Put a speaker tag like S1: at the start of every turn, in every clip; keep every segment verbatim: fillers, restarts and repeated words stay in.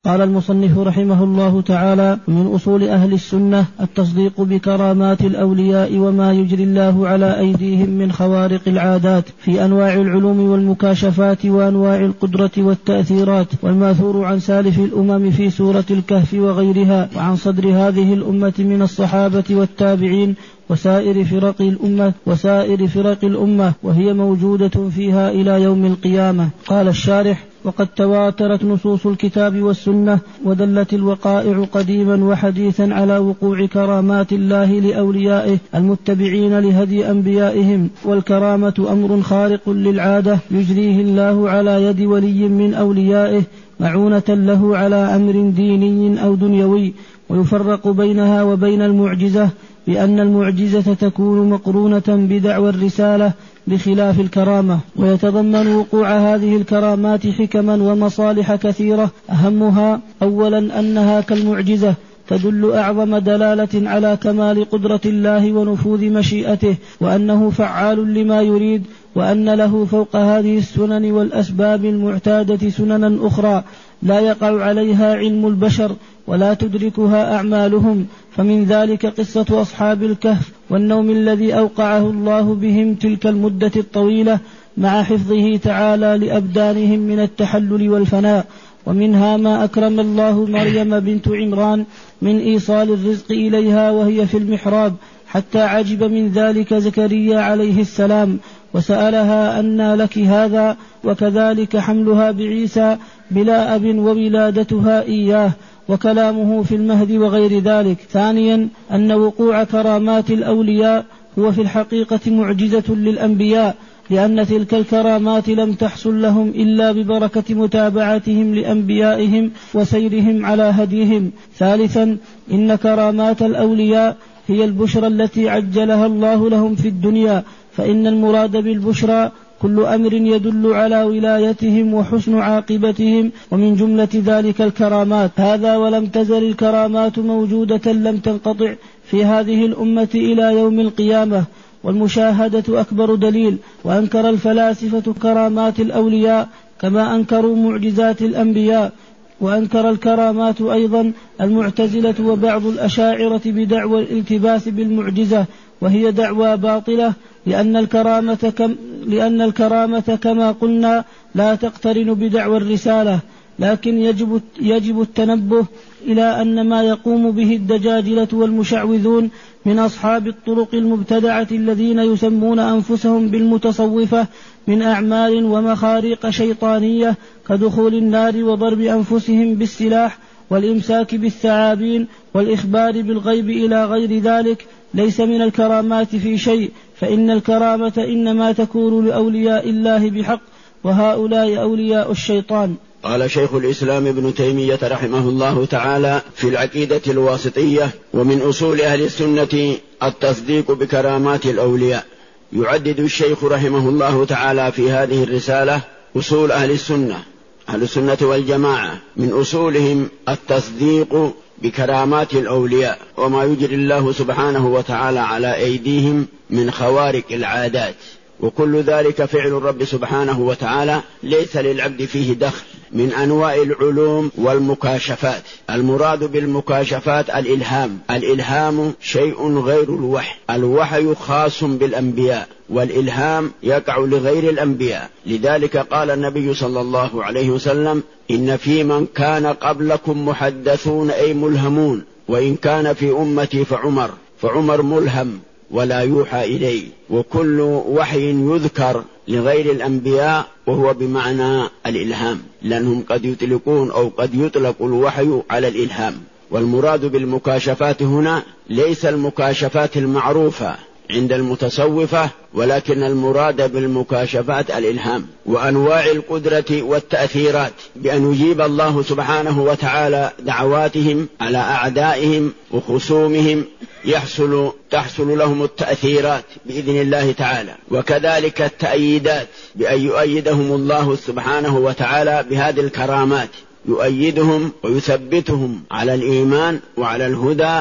S1: قال المصنف رحمه الله تعالى: من أصول أهل السنة التصديق بكرامات الأولياء وما يجري الله على أيديهم من خوارق العادات في أنواع العلوم والمكاشفات وأنواع القدرة والتأثيرات، والماثور عن سالف الأمم في سورة الكهف وغيرها، وعن صدر هذه الأمة من الصحابة والتابعين وسائر فرق الأمة وسائر فرق الأمة وهي موجودة فيها إلى يوم القيامة. قال الشارح: وقد تواترت نصوص الكتاب والسنة ودلت الوقائع قديما وحديثا على وقوع كرامات الله لأوليائه المتبعين لهدي أنبيائهم، والكرامة أمر خارق للعادة يجريه الله على يد ولي من أوليائه معونة له على أمر ديني أو دنيوي، ويفرق بينها وبين المعجزة بأن المعجزة تكون مقرونة بدعوى الرسالة بخلاف الكرامة. ويتضمن وقوع هذه الكرامات حكما ومصالح كثيرة، أهمها أولا أنها كالمعجزة تدل أعظم دلالة على كمال قدرة الله ونفوذ مشيئته، وأنه فعال لما يريد، وأن له فوق هذه السنن والأسباب المعتادة سننا أخرى لا يقع عليها علم البشر ولا تدركها أعمالهم. فمن ذلك قصة أصحاب الكهف والنوم الذي أوقعه الله بهم تلك المدة الطويلة مع حفظه تعالى لأبدانهم من التحلل والفناء. ومنها ما أكرم الله مريم بنت عمران من إيصال الرزق إليها وهي في المحراب، حتى عجب من ذلك زكريا عليه السلام وسألها: أنى لك هذا؟ وكذلك حملها بعيسى بلا أب وولادتها إياه، وكلامه في المهد وغير ذلك. ثانيا أن وقوع كرامات الأولياء هو في الحقيقة معجزة للأنبياء، لأن تلك الكرامات لم تحصل لهم إلا ببركة متابعتهم لأنبيائهم وسيرهم على هديهم. ثالثا إن كرامات الأولياء هي البشرى التي عجلها الله لهم في الدنيا، فإن المراد بالبشرى كل أمر يدل على ولايتهم وحسن عاقبتهم، ومن جملة ذلك الكرامات. هذا ولم تزل الكرامات موجودة لم تنقطع في هذه الأمة إلى يوم القيامة، والمشاهدة أكبر دليل. وأنكر الفلاسفة كرامات الأولياء كما أنكروا معجزات الأنبياء، وأنكر الكرامات أيضا المعتزلة وبعض الأشاعرة بدعوى الالتباس بالمعجزة، وهي دعوى باطلة، لأن الكرامة, كم لأن الكرامة كما قلنا لا تقترن بدعوى الرسالة، لكن يجب, يجب التنبه إلى أن ما يقوم به الدجاجلة والمشعوذون من أصحاب الطرق المبتدعة الذين يسمون أنفسهم بالمتصوفة من أعمال ومخاريق شيطانية كدخول النار وضرب أنفسهم بالسلاح والإمساك بالثعابين والإخبار بالغيب إلى غير ذلك ليس من الكرامات في شيء، فإن الكرامة إنما تكون لأولياء الله بحق، وهؤلاء أولياء الشيطان.
S2: قال شيخ الإسلام ابن تيمية رحمه الله تعالى في العقيدة الواسطية: ومن أصول أهل السنة التصديق بكرامات الأولياء. يعدد الشيخ رحمه الله تعالى في هذه الرسالة أصول أهل السنة أهل السنة والجماعة، من أصولهم التصديق بكرامات الأولياء وما يجري الله سبحانه وتعالى على أيديهم من خوارق العادات، وكل ذلك فعل الرب سبحانه وتعالى ليس للعبد فيه دخل من أنواع العلوم والمكاشفات. المراد بالمكاشفات الإلهام. الإلهام شيء غير الوحي، الوحي خاص بالأنبياء، والإلهام يقع لغير الأنبياء. لذلك قال النبي صلى الله عليه وسلم: إن في من كان قبلكم محدثون أي ملهمون، وإن كان في أمتي فعمر فعمر ملهم ولا يوحى إليه. وكل وحي يذكر لغير الأنبياء وهو بمعنى الإلهام، لأنهم قد يطلقون أو قد يطلق الوحي على الإلهام. والمراد بالمكاشفات هنا ليس المكاشفات المعروفة عند المتصوفة، ولكن المراد بالمكاشفات الإلهام وأنواع القدرة والتأثيرات، بأن يجيب الله سبحانه وتعالى دعواتهم على أعدائهم وخصومهم، يحصل تحصل لهم التأثيرات بإذن الله تعالى. وكذلك التأييدات، بأن يؤيدهم الله سبحانه وتعالى بهذه الكرامات، يؤيدهم ويثبتهم على الإيمان وعلى الهدى،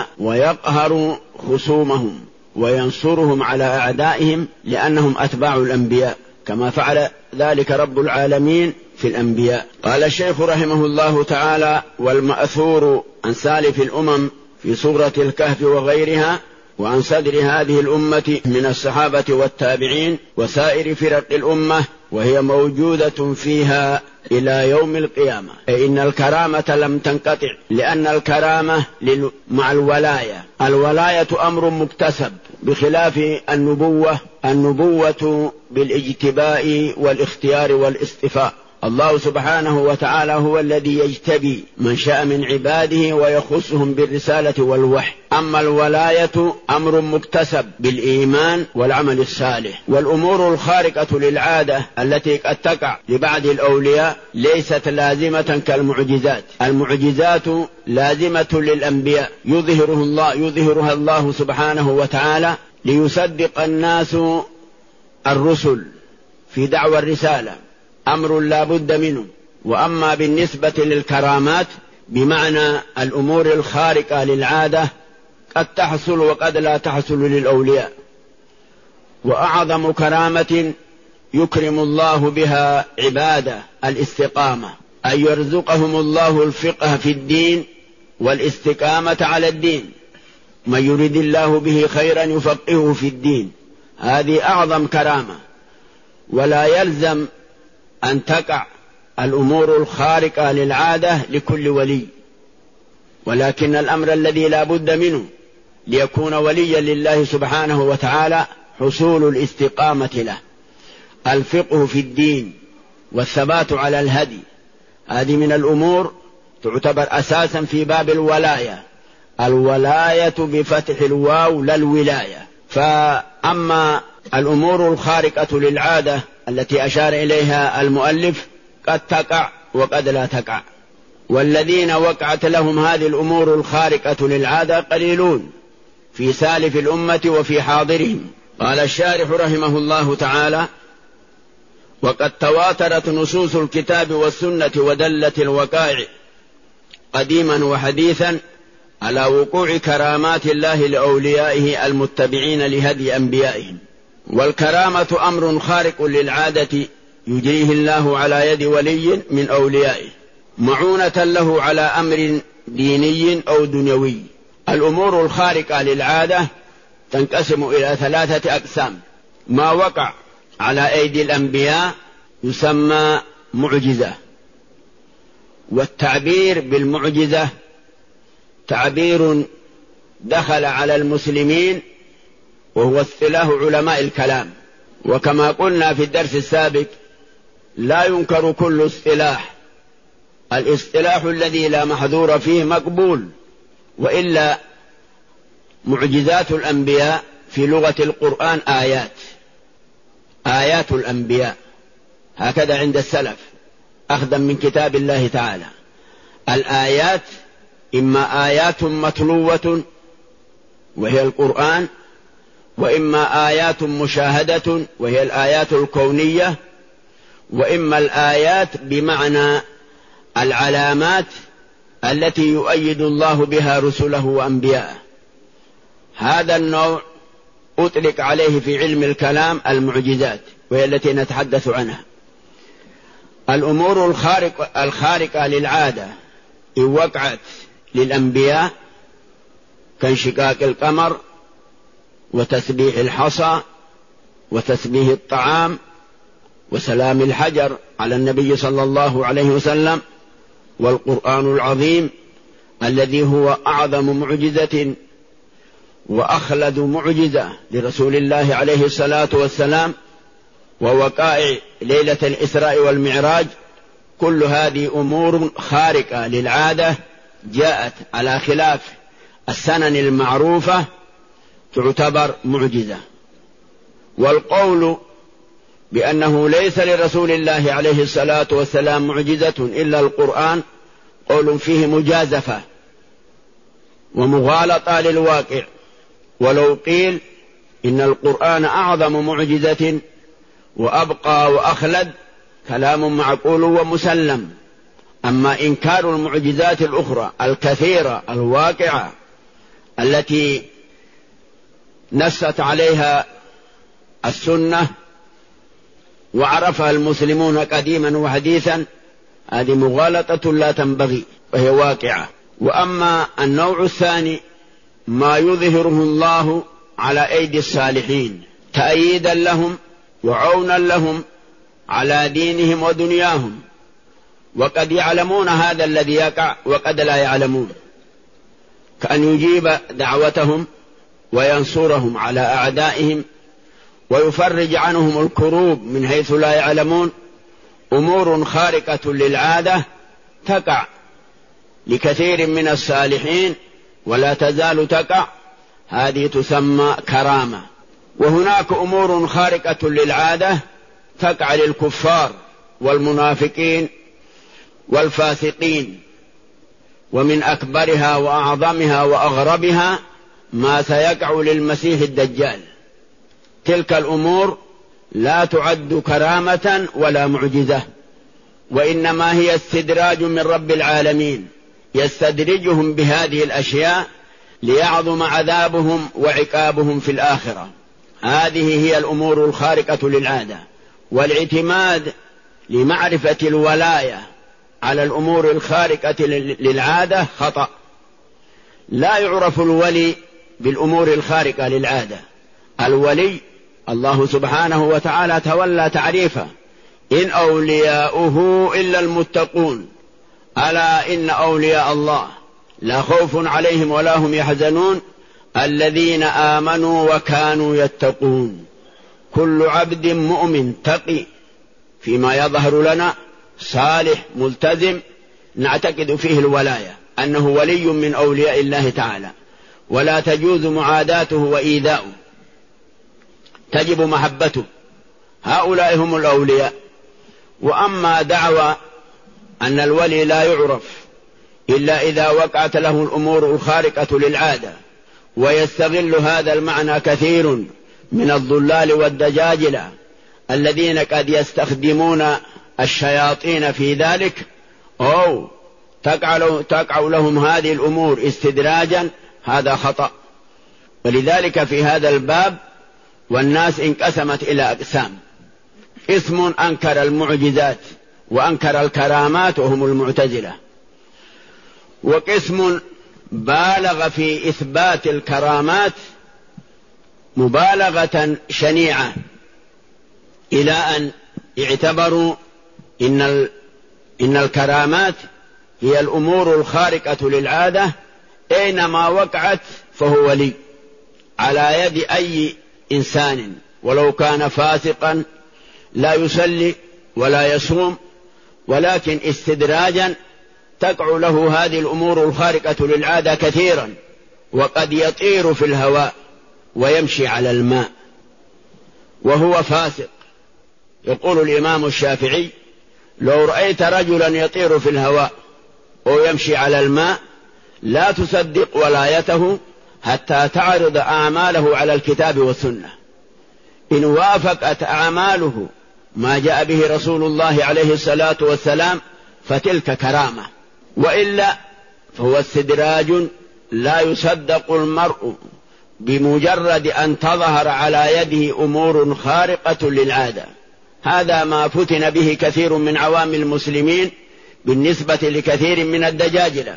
S2: ويقهر خصومهم وينصرهم على أعدائهم، لأنهم أتباع الأنبياء كما فعل ذلك رب العالمين في الأنبياء. قال الشيخ رحمه الله تعالى: والمأثور عن سالف الأمم في سورة الكهف وغيرها وعن صدر هذه الأمة من الصحابة والتابعين وسائر فرق الأمة، وهي موجودة فيها إلى يوم القيامة، أي إن الكرامة لم تنقطع، لأن الكرامة مع الولاية. الولاية أمر مكتسب بخلاف النبوة. النبوة بالاجتباء والاختيار والاصطفاء. الله سبحانه وتعالى هو الذي يجتبي من شاء من عباده ويخصهم بالرسالة والوحي. أما الولاية أمر مكتسب بالإيمان والعمل الصالح. والأمور الخارقة للعادة التي قد تقع لبعض الأولياء ليست لازمة كالمعجزات. المعجزات لازمة للأنبياء يظهره الله يظهرها الله سبحانه وتعالى ليصدق الناس الرسل في دعوى الرسالة، أمر لا بد منه. وأما بالنسبة للكرامات بمعنى الأمور الخارقة للعادة قد تحصل وقد لا تحصل للأولياء. وأعظم كرامة يكرم الله بها عباده الاستقامة، أن يرزقهم الله الفقه في الدين والاستقامة على الدين. من يريد الله به خيرا يفقهه في الدين، هذه أعظم كرامة. ولا يلزم أن تقع الأمور الخارقة للعادة لكل ولي، ولكن الأمر الذي لا بد منه ليكون وليا لله سبحانه وتعالى حصول الاستقامة له، الفقه في الدين والثبات على الهدي. هذه من الأمور تعتبر أساسا في باب الولاية. الولاية بفتح الواو لا الولاية. فأما الأمور الخارقة للعادة التي أشار إليها المؤلف قد تقع وقد لا تقع، والذين وقعت لهم هذه الأمور الخارقة للعادة قليلون في سالف الأمة وفي حاضرهم. قال الشارح رحمه الله تعالى: وقد تواترت نصوص الكتاب والسنة ودلت الوقائع قديما وحديثا على وقوع كرامات الله لأوليائه المتبعين لهدي أنبيائهم. والكرامة أمر خارق للعادة يجريه الله على يد ولي من أوليائه معونة له على أمر ديني أو دنيوي. الأمور الخارقة للعادة تنقسم إلى ثلاثة أقسام. ما وقع على أيدي الأنبياء يسمى معجزة، والتعبير بالمعجزة تعبير دخل على المسلمين وهو اصطلاح علماء الكلام. وكما قلنا في الدرس السابق لا ينكر كل اصطلاح، الاصطلاح الذي لا محذور فيه مقبول. وإلا معجزات الأنبياء في لغة القرآن آيات، آيات الأنبياء هكذا عند السلف أخذا من كتاب الله تعالى. الآيات إما آيات متلوة وهي القرآن، وإما آيات مشاهدة وهي الآيات الكونية، وإما الآيات بمعنى العلامات التي يؤيد الله بها رسله وأنبياءه. هذا النوع أطلق عليه في علم الكلام المعجزات، وهي التي نتحدث عنها. الأمور الخارق الخارقة للعادة إن وقعت للأنبياء كانشقاق القمر وتسبيح الحصى وتسبيح الطعام وسلام الحجر على النبي صلى الله عليه وسلم، والقرآن العظيم الذي هو أعظم معجزة وأخلد معجزة لرسول الله عليه الصلاة والسلام، ووقائع ليلة الإسراء والمعراج. كل هذه أمور خارقة للعادة جاءت على خلاف السنن المعروفة تعتبر معجزة. والقول بأنه ليس لرسول الله عليه الصلاة والسلام معجزة إلا القرآن قول فيه مجازفة ومغالطة للواقع. ولو قيل إن القرآن أعظم معجزة وأبقى وأخلد كلام معقول ومسلم. أما إنكار المعجزات الأخرى الكثيرة الواقعة التي نست عليها السنة وعرفها المسلمون قديما وحديثا، هذه مغالطة لا تنبغي وهي واقعة. وأما النوع الثاني ما يظهره الله على أيدي الصالحين تأييدا لهم وعونا لهم على دينهم ودنياهم، وقد يعلمون هذا الذي يقع وقد لا يعلمون، كأن يجيب دعوتهم وينصرهم على أعدائهم ويفرج عنهم الكروب من حيث لا يعلمون. أمور خارقة للعادة تقع لكثير من الصالحين ولا تزال تقع، هذه تسمى كرامة. وهناك أمور خارقة للعادة تقع للكفار والمنافقين والفاسقين، ومن أكبرها وأعظمها وأغربها ما سيقع للمسيح الدجال. تلك الأمور لا تعد كرامة ولا معجزة، وإنما هي استدراج من رب العالمين، يستدرجهم بهذه الأشياء ليعظم عذابهم وعقابهم في الآخرة. هذه هي الأمور الخارقة للعادة. والاعتماد لمعرفة الولاية على الأمور الخارقة للعادة خطأ. لا يعرف الولي بالأمور الخارقة للعادة. الولي الله سبحانه وتعالى تولى تعريفه: إن أولياؤه إلا المتقون، ألا إن أولياء الله لا خوف عليهم ولا هم يحزنون الذين آمنوا وكانوا يتقون. كل عبد مؤمن تقي فيما يظهر لنا صالح ملتزم نعتقد فيه الولاية، أنه ولي من أولياء الله تعالى، ولا تجوز معاداته وإيذاؤه، تجب محبته. هؤلاء هم الأولياء. وأما دعوى أن الولي لا يعرف إلا إذا وقعت له الأمور الخارقة للعادة، ويستغل هذا المعنى كثير من الضلال والدجاجلة الذين قد يستخدمون الشياطين في ذلك، أو تقع لهم هذه الأمور استدراجا، هذا خطأ. ولذلك في هذا الباب والناس انقسمت إلى أقسام: قسم أنكر المعجزات وأنكر الكرامات وهم المعتزلة، وقسم بالغ في إثبات الكرامات مبالغة شنيعة إلى أن اعتبروا إن, إن الكرامات هي الأمور الخارقة للعادة، أينما وقعت فهو ولي على يد أي إنسان ولو كان فاسقا لا يصلي ولا يصوم، ولكن استدراجا تقع له هذه الأمور الخارقة للعادة كثيرا، وقد يطير في الهواء ويمشي على الماء وهو فاسق. يقول الإمام الشافعي: لو رأيت رجلا يطير في الهواء أو يمشي على الماء لا تصدق ولايته حتى تعرض أعماله على الكتاب والسنة. إن وافقت أعماله ما جاء به رسول الله عليه الصلاة والسلام فتلك كرامة، وإلا فهو استدراج لا يصدق المرء بمجرد أن تظهر على يده أمور خارقة للعادة. هذا ما فتن به كثير من عوام المسلمين بالنسبة لكثير من الدجاجلة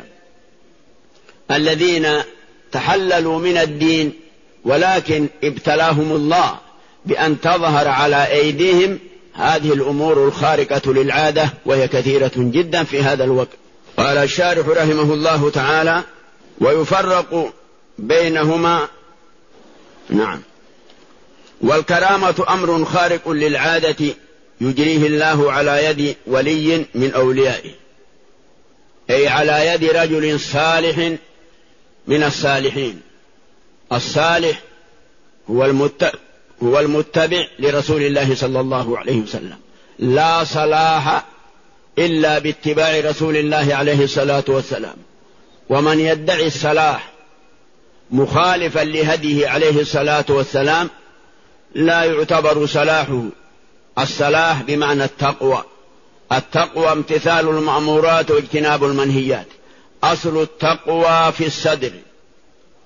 S2: الذين تحللوا من الدين، ولكن ابتلاهم الله بأن تظهر على أيديهم هذه الأمور الخارقة للعادة، وهي كثيرة جدا في هذا الوقت. قال الشارح رحمه الله تعالى: ويفرق بينهما. نعم. والكرامة أمر خارق للعادة يجريه الله على يد ولي من أوليائه، أي على يد رجل صالح من الصالحين. الصالح هو المتبع, هو المتبع لرسول الله صلى الله عليه وسلم. لا صلاح إلا باتباع رسول الله عليه الصلاة والسلام. ومن يدعي الصلاح مخالفا لهديه عليه الصلاة والسلام لا يعتبر صلاحه. الصلاح بمعنى التقوى. التقوى امتثال المأمورات واجتناب المنهيات. أصل التقوى في الصدر،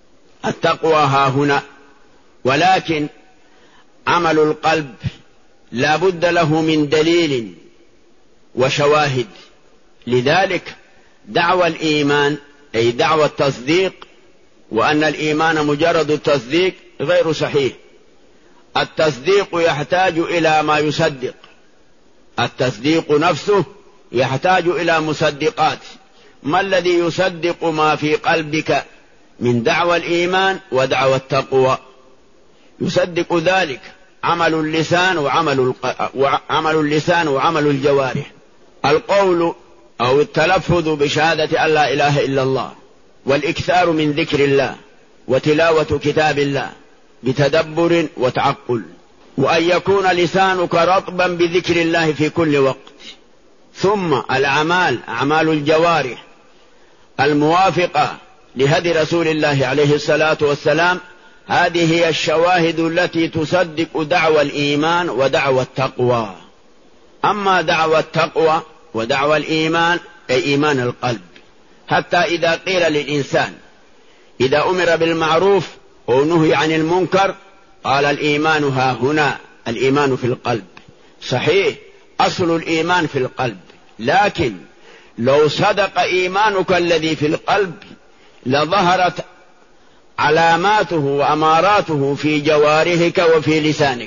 S2: التقوى ها هنا، ولكن عمل القلب لا بد له من دليل وشواهد. لذلك دعوى الإيمان أي دعوى التصديق، وأن الإيمان مجرد التصديق غير صحيح. التصديق يحتاج إلى ما يصدق، التصديق نفسه يحتاج إلى مصدقات. ما الذي يصدق ما في قلبك من دعوى الإيمان ودعوى التقوى؟ يصدق ذلك عمل اللسان وعمل وعمل اللسان وعمل الجوارح، القول أو التلفظ بشهادة أن لا إله إلا الله، والإكثار من ذكر الله، وتلاوة كتاب الله بتدبر وتعقل، وأن يكون لسانك رطبا بذكر الله في كل وقت. ثم الأعمال، أعمال الجوارح الموافقة لهدي رسول الله عليه الصلاة والسلام، هذه هي الشواهد التي تصدق دعوى الإيمان ودعوى التقوى. أما دعوى التقوى ودعوى الإيمان أي إيمان القلب، حتى إذا قيل للإنسان إذا أمر بالمعروف ونهي عن المنكر قال الإيمان ها هنا، الإيمان في القلب. صحيح أصل الإيمان في القلب، لكن لو صدق إيمانك الذي في القلب لظهرت علاماته وأماراته في جوارحك وفي لسانك.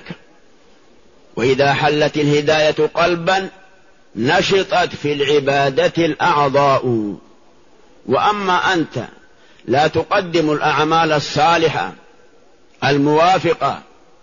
S2: وإذا حلت الهداية قلبا نشطت في العبادة الأعضاء. وأما أنت لا تقدم الأعمال الصالحة الموافقة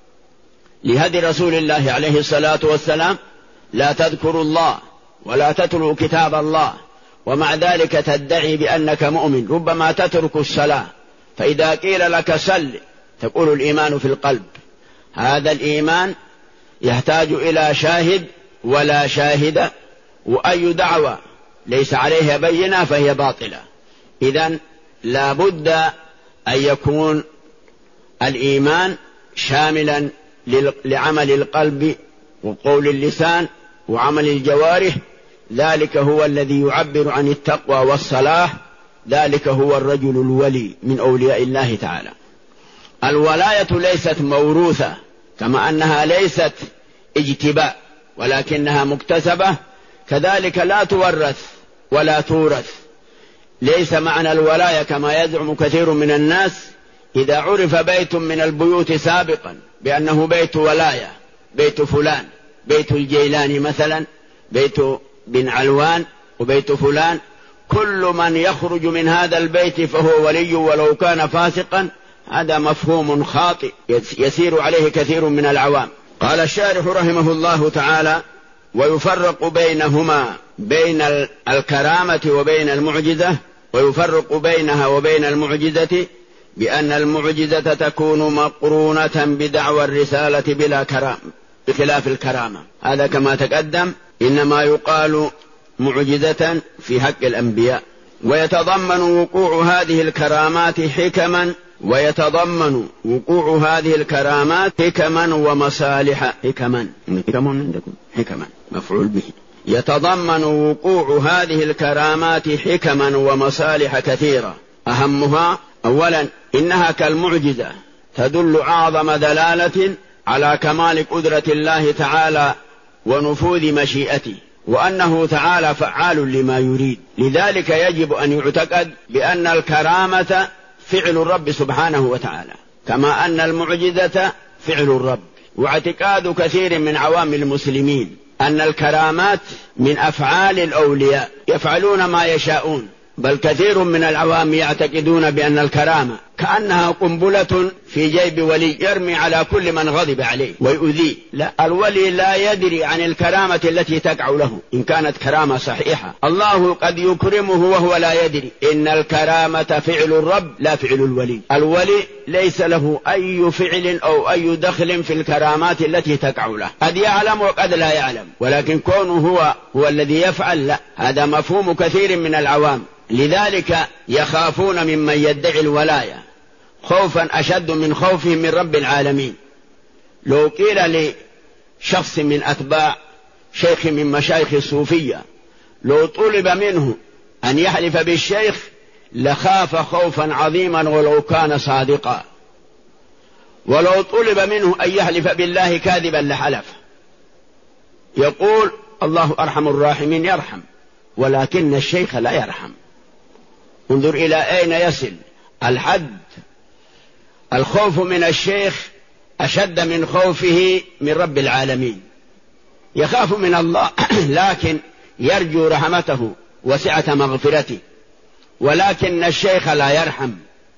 S2: لهدي رسول الله عليه الصلاة والسلام، لا تذكر الله ولا تتلو كتاب الله، ومع ذلك تدعي بأنك مؤمن، ربما تترك الصلاة، فإذا قيل لك صل تقول الإيمان في القلب. هذا الإيمان يحتاج إلى شاهد ولا شاهد، وأي دعوة ليس عليها بينة فهي باطلة. إذن لا بد أن يكون الإيمان شاملا لعمل القلب وقول اللسان وعمل الجوارح. ذلك هو الذي يعبر عن التقوى والصلاح، ذلك هو الرجل الولي من أولياء الله تعالى. الولاية ليست موروثة، كما أنها ليست اجتباء ولكنها مكتسبة، كذلك لا تورث ولا تورث. ليس معنى الولاية كما يزعم كثير من الناس، إذا عرف بيت من البيوت سابقا بأنه بيت ولاية، بيت فلان، بيت الجيلاني مثلا، بيت بن علوان وبيت فلان، كل من يخرج من هذا البيت فهو ولي ولو كان فاسقا، هذا مفهوم خاطئ يسير عليه كثير من العوام. قال الشارح رحمه الله تعالى: ويفرق بينهما، بين الكرامة وبين المعجزة، ويفرق بينها وبين المعجزة بأن المعجزة تكون مقرونة بدعوى الرسالة بلا كرامة بخلاف الكرامة. هذا كما تقدم إنما يقال معجزة في حق الأنبياء. ويتضمن وقوع هذه الكرامات حكما ويتضمن وقوع هذه الكرامات حكما ومصالح. حكما حكما مفعول به. يتضمن وقوع هذه الكرامات حكما ومصالح كثيرة، أهمها: أولا إنها كالمعجزة تدل أعظم دلالة على كمال قدرة الله تعالى ونفوذ مشيئته، وأنه تعالى فعال لما يريد. لذلك يجب أن يعتقد بأن الكرامة فعل الرب سبحانه وتعالى، كما أن المعجزة فعل الرب. واعتقاد كثير من عوام المسلمين أن الكرامات من أفعال الأولياء يفعلون ما يشاءون، بل كثير من العوام يعتقدون بأن الكرامة كأنها قنبلة في جيب ولي يرمي على كل من غضب عليه ويؤذيه. لا، الولي لا يدري عن الكرامة التي تقع له إن كانت كرامة صحيحة. الله قد يكرمه وهو لا يدري. إن الكرامة فعل الرب لا فعل الولي. الولي ليس له أي فعل أو أي دخل في الكرامات التي تقع له، قد يعلم وقد لا يعلم، ولكن كونه هو هو الذي يفعل لا. هذا مفهوم كثير من العوام. لذلك يخافون ممن يدعي الولاية خوفا أشد من خوفهم من رب العالمين. لو قيل لشخص من أتباع شيخ من مشايخ الصوفية، لو طلب منه أن يحلف بالشيخ لخاف خوفا عظيما ولو كان صادقا، ولو طلب منه أن يحلف بالله كاذبا لحلف. يقول الله أرحم الراحمين يرحم، ولكن الشيخ لا يرحم. انظر إلى أين يصل الحد. الخوف من الشيخ أشد من خوفه من رب العالمين. يخاف من الله لكن يرجو رحمته وسعة مغفرته، ولكن الشيخ لا يرحم،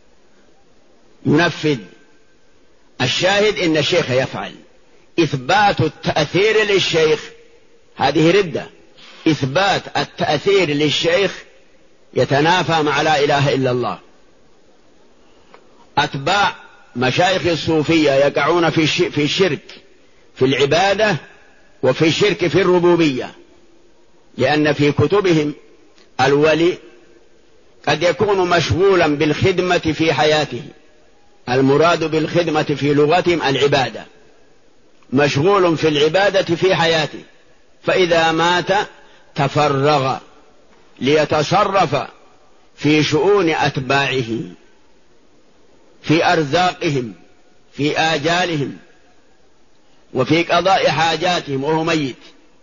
S2: ينفذ. الشاهد إن الشيخ يفعل. إثبات التأثير للشيخ هذه ردة. إثبات التأثير للشيخ يتنافى مع لا إله إلا الله. أتباع مشايخ الصوفية يقعون في الشرك في العبادة وفي الشرك في الربوبية، لأن في كتبهم الولي قد يكون مشغولا بالخدمة في حياته. المراد بالخدمة في لغتهم العبادة، مشغول في العبادة في حياته، فإذا مات تفرغ ليتصرف في شؤون أتباعه، في أرزاقهم، في آجالهم، وفي قضاء حاجاتهم وهو ميت.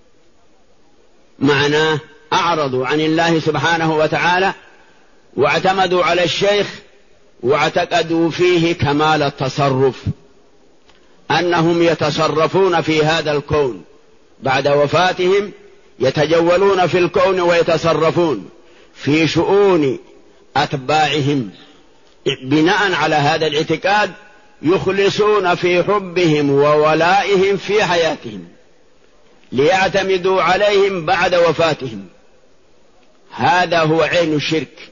S2: معناه أعرضوا عن الله سبحانه وتعالى واعتمدوا على الشيخ واعتقدوا فيه كمال التصرف، أنهم يتصرفون في هذا الكون بعد وفاتهم، يتجولون في الكون ويتصرفون في شؤون أتباعهم. بناء على هذا الاعتقاد يخلصون في حبهم وولائهم في حياتهم ليعتمدوا عليهم بعد وفاتهم. هذا هو عين الشرك.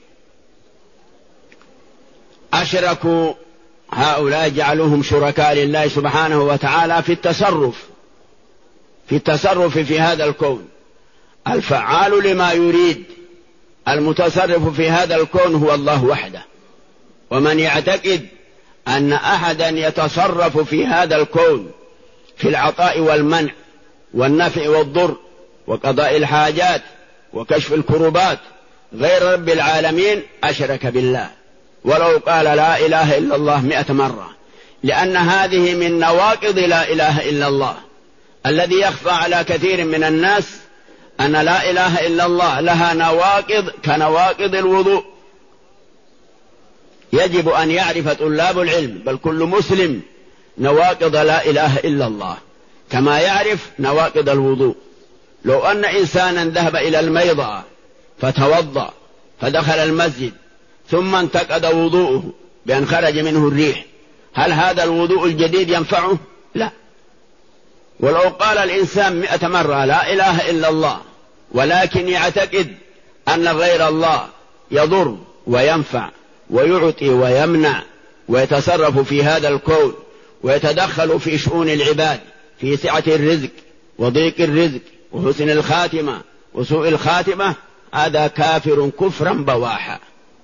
S2: أشركوا هؤلاء، جعلوهم شركاء لله سبحانه وتعالى في التصرف في التصرف في هذا الكون. الفعال لما يريد المتصرف في هذا الكون هو الله وحده. ومن يعتقد أن أحدا يتصرف في هذا الكون في العطاء والمنع والنفع والضر وقضاء الحاجات وكشف الكربات غير رب العالمين أشرك بالله، ولو قال لا إله إلا الله مئة مرة، لأن هذه من نواقض لا إله إلا الله. الذي يخفى على كثير من الناس أن لا إله إلا الله لها نواقض كنواقض الوضوء. يجب أن يعرف طلاب العلم بل كل مسلم نواقض لا إله إلا الله كما يعرف نواقض الوضوء. لو أن إنسانا ذهب إلى الميضة فتوضأ فدخل المسجد ثم انتقد وضوءه بأن خرج منه الريح، هل هذا الوضوء الجديد ينفعه؟ لا. ولو قال الإنسان مئة مرة لا إله إلا الله ولكن يعتقد أن غير الله يضر وينفع ويعطي ويمنع ويتصرف في هذا الكون ويتدخل في شؤون العباد، في سعة الرزق وضيق الرزق وحسن الخاتمة وسوء الخاتمة، هذا كافر كفرا بواحا.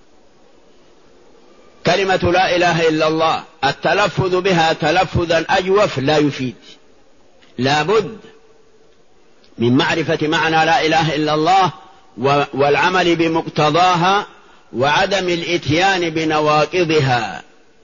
S2: كلمة لا إله إلا الله التلفظ بها تلفظا أجوف لا يفيد. لا بد من معرفة معنى لا إله إلا الله والعمل بمقتضاها وعدم الإتيان بنواقضها.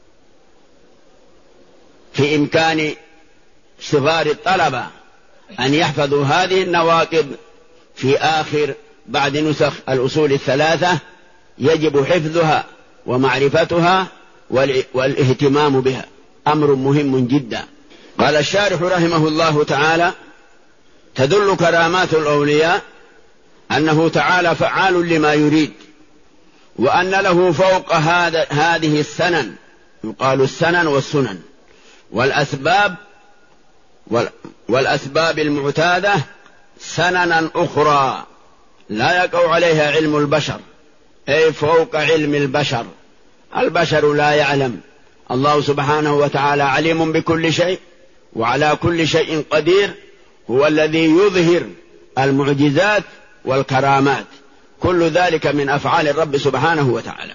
S2: في إمكان صغار الطلبة أن يحفظوا هذه النواقض في آخر بعد نسخ الأصول الثلاثة، يجب حفظها ومعرفتها والاهتمام بها، أمر مهم جدا. قال الشارح رحمه الله تعالى: تدل كرامات الأولياء أنه تعالى فعال لما يريد، وأن له فوق هذا هذه السنن، يقال السنن والسنن والأسباب والأسباب المعتادة سننا أخرى لا يقع عليها علم البشر، أي فوق علم البشر. البشر لا يعلم، الله سبحانه وتعالى عليم بكل شيء وعلى كل شيء قدير، هو الذي يظهر المعجزات والكرامات، كل ذلك من أفعال الرب سبحانه وتعالى.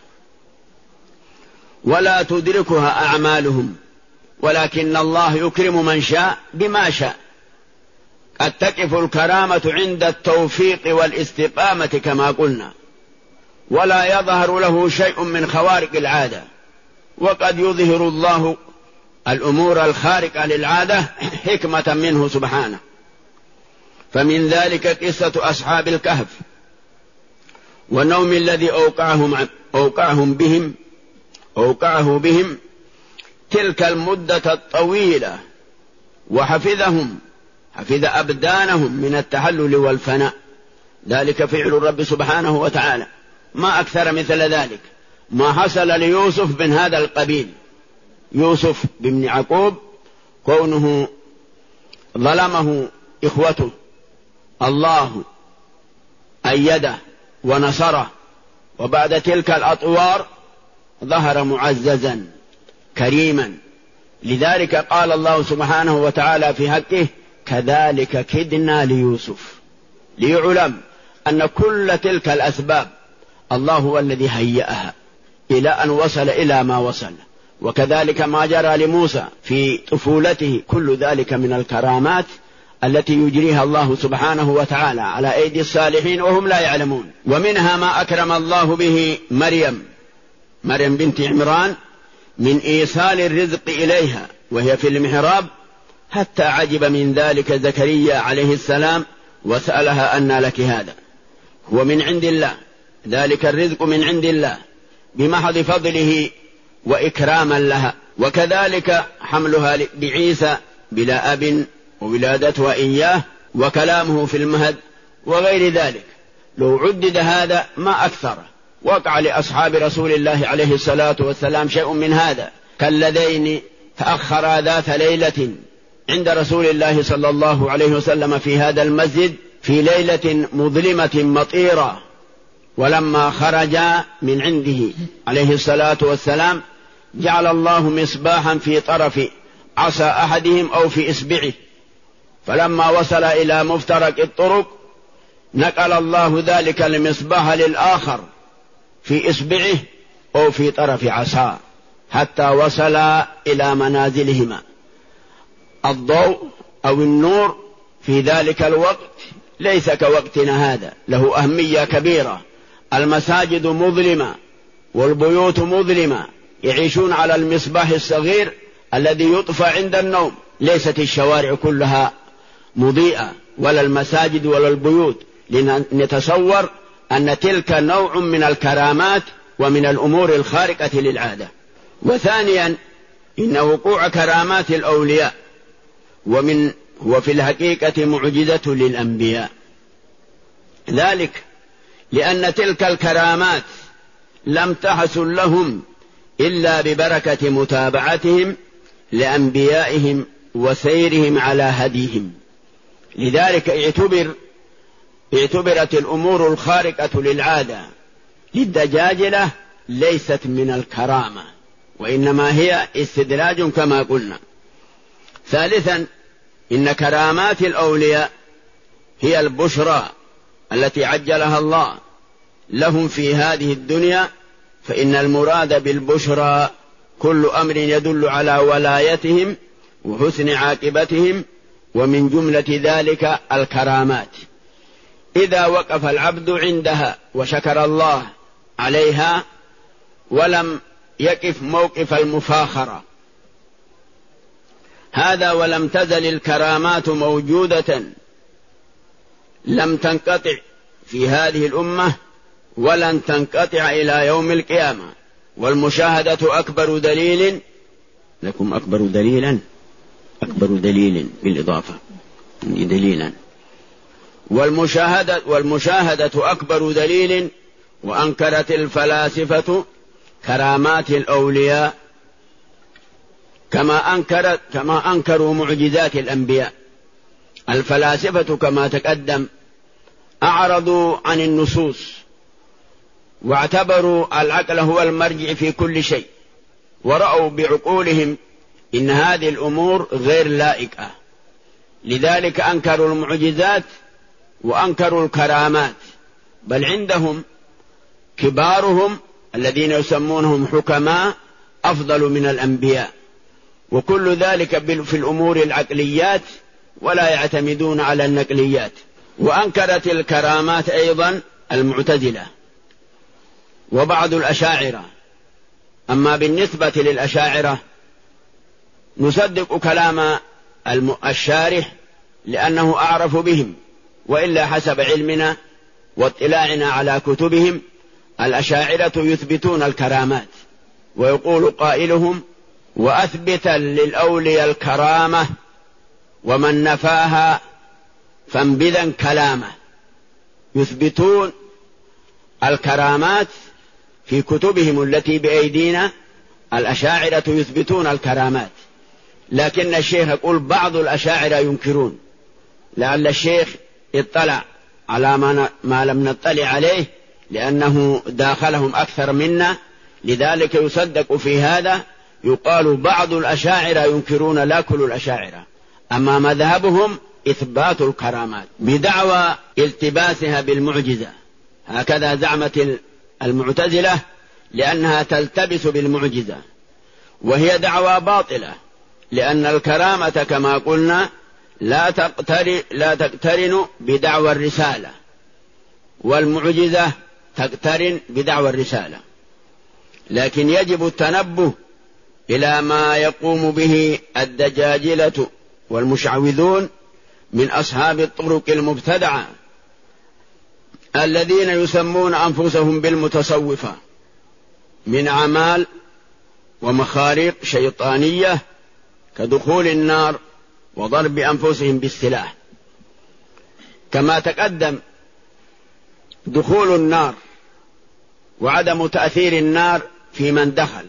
S2: ولا تدركها أعمالهم، ولكن الله يكرم من شاء بما شاء. قد تقف الكرامة عند التوفيق والاستقامة كما قلنا، ولا يظهر له شيء من خوارق العادة، وقد يظهر الله الأمور الخارقة للعادة حكمة منه سبحانه. فمن ذلك قصة أصحاب الكهف والنوم الذي أوقعهم, أوقعهم بهم أوقعه بهم تلك المدة الطويلة، وحفظهم حفظ أبدانهم من التحلل والفناء. ذلك فعل الرب سبحانه وتعالى، ما أكثر مثل ذلك ما حصل ليوسف من هذا القبيل. يوسف بن يعقوب كونه ظلمه إخوته، الله أيده ونصره، وبعد تلك الأطوار ظهر معززا كريما. لذلك قال الله سبحانه وتعالى في حقه: كذلك كدنا ليوسف، ليعلم أن كل تلك الأسباب الله هو الذي هيأها إلى أن وصل إلى ما وصل. وكذلك ما جرى لموسى في طفولته، كل ذلك من الكرامات التي يجريها الله سبحانه وتعالى على أيدي الصالحين وهم لا يعلمون. ومنها ما أكرم الله به مريم مريم بنت عمران من إيصال الرزق إليها وهي في المحراب، حتى عجب من ذلك زكريا عليه السلام وسألها: أنى لك هذا؟ هو من عند الله، ذلك الرزق من عند الله بمحض فضله وإكراما لها. وكذلك حملها بعيسى بلا أب وولادتها إياه وكلامه في المهد وغير ذلك. لو عدد هذا ما أكثر. وقع لأصحاب رسول الله عليه الصلاة والسلام شيء من هذا، كالذين تأخرا ذات ليلة عند رسول الله صلى الله عليه وسلم في هذا المسجد في ليلة مظلمة مطيرة، ولما خرجا من عنده عليه الصلاة والسلام جعل الله مصباحا في طرف عصا أحدهم أو في إصبعه، فلما وصل إلى مفترق الطرق نقل الله ذلك المصباح للآخر في إصبعه أو في طرف عصاه حتى وصل إلى منازلهما. الضوء أو النور في ذلك الوقت ليس كوقتنا هذا، له أهمية كبيرة. المساجد مظلمة والبيوت مظلمة، يعيشون على المصباح الصغير الذي يطفى عند النوم. ليست الشوارع كلها مضيئة ولا المساجد ولا البيوت، لنتصور أن تلك نوع من الكرامات ومن الأمور الخارقة للعادة. وثانيا إن وقوع كرامات الأولياء ومن وفي الحقيقة معجزة للأنبياء، ذلك لأن تلك الكرامات لم تحصل لهم إلا ببركة متابعتهم لأنبيائهم وسيرهم على هديهم. لذلك اعتبر اعتبرت الأمور الخارقة للعادة للدجاجلة ليست من الكرامة، وإنما هي استدراج كما قلنا. ثالثا إن كرامات الأولياء هي البشرى التي عجلها الله لهم في هذه الدنيا، فإن المراد بالبشرى كل أمر يدل على ولايتهم وحسن عاقبتهم، ومن جملة ذلك الكرامات. إذا وقف العبد عندها وشكر الله عليها ولم يقف موقف المفاخرة هذا، ولم تزل الكرامات موجودة لم تنقطع في هذه الأمة ولن تنقطع إلى يوم القيامة. والمشاهدة أكبر دليل لكم أكبر دليلا أكبر دليل بالإضافة دليلا والمشاهدة والمشاهدة أكبر دليل. وأنكرت الفلاسفة كرامات الأولياء كما أنكرت كما أنكروا معجزات الأنبياء. الفلاسفة كما تقدم أعرضوا عن النصوص واعتبروا العقل هو المرجع في كل شيء، ورأوا بعقولهم إن هذه الأمور غير لائقة. لذلك أنكروا المعجزات وأنكروا الكرامات. بل عندهم كبارهم الذين يسمونهم حكماء أفضل من الأنبياء، وكل ذلك في الأمور العقليات ولا يعتمدون على النقليات. وأنكرت الكرامات أيضا المعتزلة وبعض الأشاعرة. أما بالنسبة للأشاعرة نصدق كلام الشارح لأنه أعرف بهم، وإلا حسب علمنا واطلاعنا على كتبهم الأشاعرة يثبتون الكرامات، ويقول قائلهم: وأثبتا للأولياء الكرامة ومن نفاها فانبذا كلامه. يثبتون الكرامات في كتبهم التي بأيدينا، الأشاعرة يثبتون الكرامات، لكن الشيخ يقول بعض الأشاعرة ينكرون، لعل الشيخ اطلع على ما لم نطلع عليه لأنه داخلهم أكثر منا، لذلك يصدق في هذا. يقال بعض الأشاعرة ينكرون، لا كل الأشاعرة، أما مذهبهم إثبات الكرامات بدعوى التباسها بالمعجزة، هكذا زعمت المعتزلة، لأنها تلتبس بالمعجزة، وهي دعوى باطلة، لأن الكرامة كما قلنا لا تقترن, لا تقترن بدعوى الرسالة، والمعجزة تقترن بدعوى الرسالة. لكن يجب التنبه إلى ما يقوم به الدجاجلة والمشعوذون من أصحاب الطرق المبتدعة الذين يسمون أنفسهم بالمتصوفة من أعمال ومخارق شيطانية كدخول النار وضرب أنفسهم بالسلاح. كما تقدم، دخول النار وعدم تأثير النار في من دخل،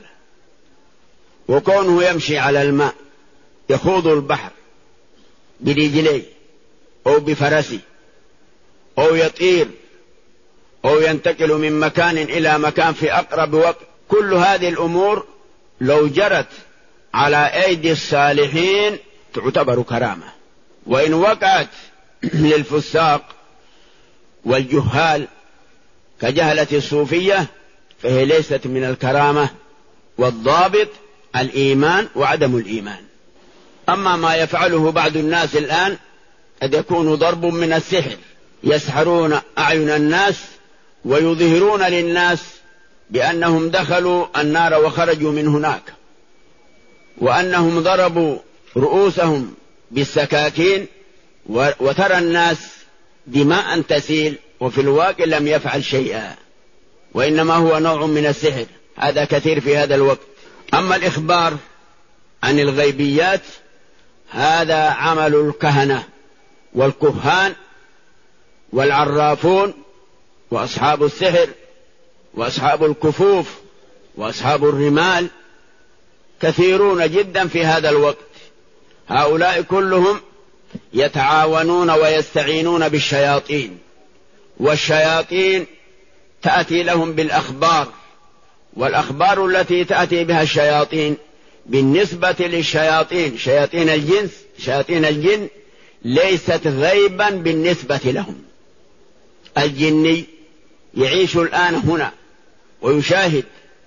S2: وكونه يمشي على الماء، يخوض البحر برجليه أو بفرسه، أو يطير، أو ينتقل من مكان إلى مكان في أقرب وقت، كل هذه الأمور لو جرت على أيدي الصالحين تعتبر كرامة، وإن وقعت للفساق والجهال كجهلة الصوفية فهي ليست من الكرامة، والضابط الإيمان وعدم الإيمان. أما ما يفعله بعض الناس الآن قد يكون ضرب من السحر، يسحرون أعين الناس ويظهرون للناس بأنهم دخلوا النار وخرجوا من هناك، وأنهم ضربوا رؤوسهم بالسكاكين، وترى الناس دماء تسيل، وفي الواقع لم يفعل شيئا، وإنما هو نوع من السحر. هذا كثير في هذا الوقت. أما الإخبار عن الغيبيات هذا عمل الكهنة والكهان والعرافون وأصحاب السحر وأصحاب الكفوف وأصحاب الرمال، كثيرون جدا في هذا الوقت. هؤلاء كلهم يتعاونون ويستعينون بالشياطين، والشياطين تأتي لهم بالأخبار، والأخبار التي تأتي بها الشياطين بالنسبة للشياطين شياطين الجنس شياطين الجن ليست غيبا بالنسبة لهم. الجني يعيش الآن هنا ويشاهد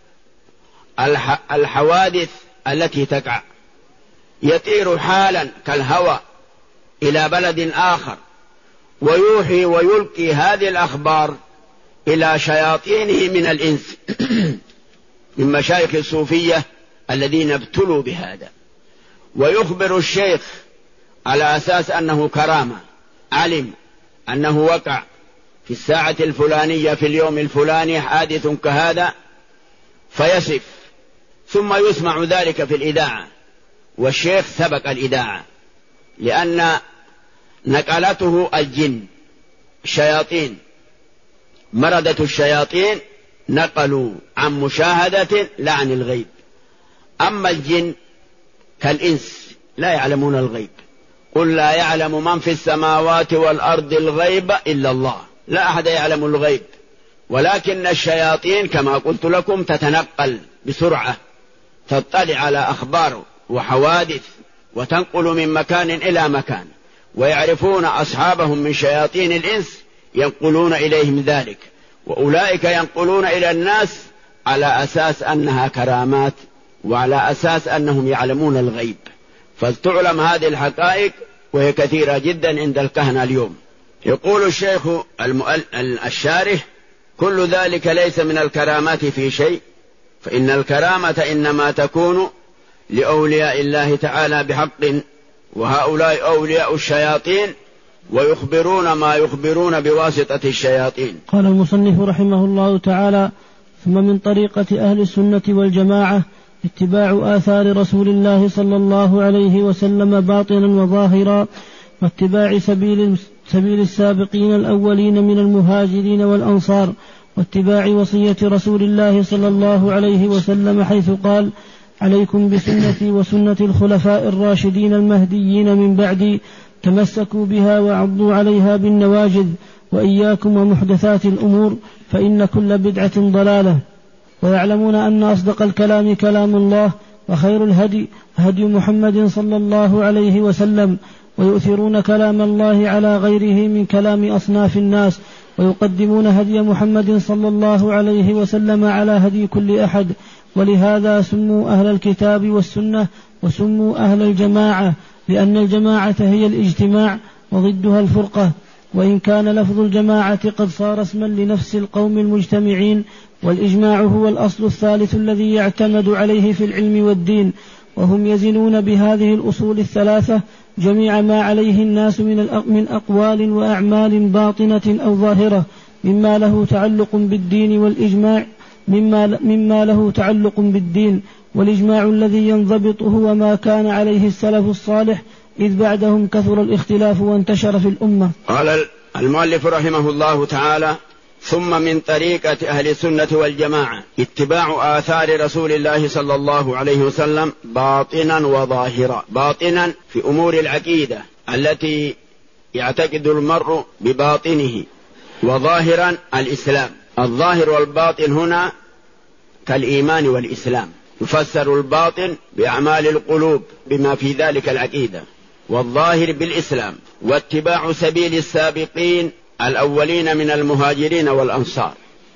S2: الحوادث التي تقع، يطير حالا كالهوى إلى بلد آخر، ويوحي ويلقي هذه الأخبار إلى شياطينه من الإنس من مشايخ الصوفية الذين ابتلوا بهذا، ويخبر الشيخ على أساس أنه كرامة، علم أنه وقع في الساعة الفلانية في اليوم الفلاني حادث كهذا، فيصف، ثم يسمع ذلك في الإذاعة، والشيخ سبق الإذاعة لأن نقلته الجن، الشياطين، مردة الشياطين نقلوا عن مشاهدة لا عن الغيب. أما الجن كالإنس لا يعلمون الغيب، قل لا يعلم من في السماوات والأرض الغيب إلا الله، لا أحد يعلم الغيب، ولكن الشياطين كما قلت لكم تتنقل بسرعة، تطلع على أخبار وحوادث وتنقل من مكان إلى مكان، ويعرفون أصحابهم من شياطين الإنس ينقلون إليهم ذلك، وأولئك ينقلون إلى الناس على أساس أنها كرامات، وعلى أساس أنهم يعلمون الغيب. فلتعلم هذه الحقائق، وهي كثيرة جدا عند الكهنة اليوم. يقول الشيخ الشارح: كل ذلك ليس من الكرامات في شيء، فإن الكرامة إنما تكون لأولياء الله تعالى بحق، وهؤلاء أولياء الشياطين ويخبرون ما يخبرون بواسطة الشياطين.
S1: قال المصنف رحمه الله تعالى: ثم من طريقة أهل السنة والجماعة اتباع آثار رسول الله صلى الله عليه وسلم باطنا وظاهرا، واتباع سبيل, سبيل السابقين الأولين من المهاجرين والأنصار، واتباع وصية رسول الله صلى الله عليه وسلم حيث قال: عليكم بسنتي وسنة الخلفاء الراشدين المهديين من بعدي، تمسكوا بها وعضوا عليها بالنواجذ، وإياكم ومحدثات الأمور فإن كل بدعة ضلالة. ويعلمون أن أصدق الكلام كلام الله، وخير الهدي هدي محمد صلى الله عليه وسلم، ويؤثرون كلام الله على غيره من كلام أصناف الناس، ويقدمون هدي محمد صلى الله عليه وسلم على هدي كل أحد. ولهذا سموا أهل الكتاب والسنة وسموا أهل الجماعة، لأن الجماعة هي الاجتماع وضدها الفرقة، وإن كان لفظ الجماعة قد صار اسما لنفس القوم المجتمعين، والإجماع هو الأصل الثالث الذي يعتمد عليه في العلم والدين. وهم يزنون بهذه الأصول الثلاثة جميع ما عليه الناس من أقوال وأعمال باطنة أو ظاهرة مما له تعلق بالدين، والإجماع مما, مما له تعلق بالدين والإجماع الذي ينضبط هو ما كان عليه السلف الصالح، إذ بعدهم كثر الاختلاف وانتشر في الأمة.
S2: قال المؤلف رحمه الله تعالى: ثم من طريقة أهل السنة والجماعة اتباع آثار رسول الله صلى الله عليه وسلم باطنا وظاهرا. باطنا في أمور العقيدة التي يعتقد المرء بباطنه، وظاهرا الإسلام. الظاهر والباطن هنا كالإيمان والإسلام، يفسر الباطن بأعمال القلوب بما في ذلك العقيدة، والظاهر بالإسلام. واتباع سبيل السابقين الأولين من المهاجرين والأنصار،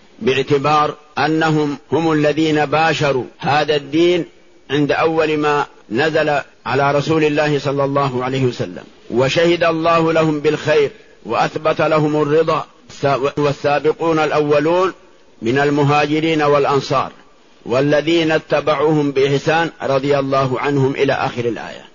S2: باعتبار أنهم هم الذين باشروا هذا الدين عند أول ما نزل على رسول الله صلى الله عليه وسلم، وشهد الله لهم بالخير وأثبت لهم الرضا. والسابقون الأولون من المهاجرين والأنصار والذين اتبعوهم بإحسان رضي الله عنهم إلى آخر الآية.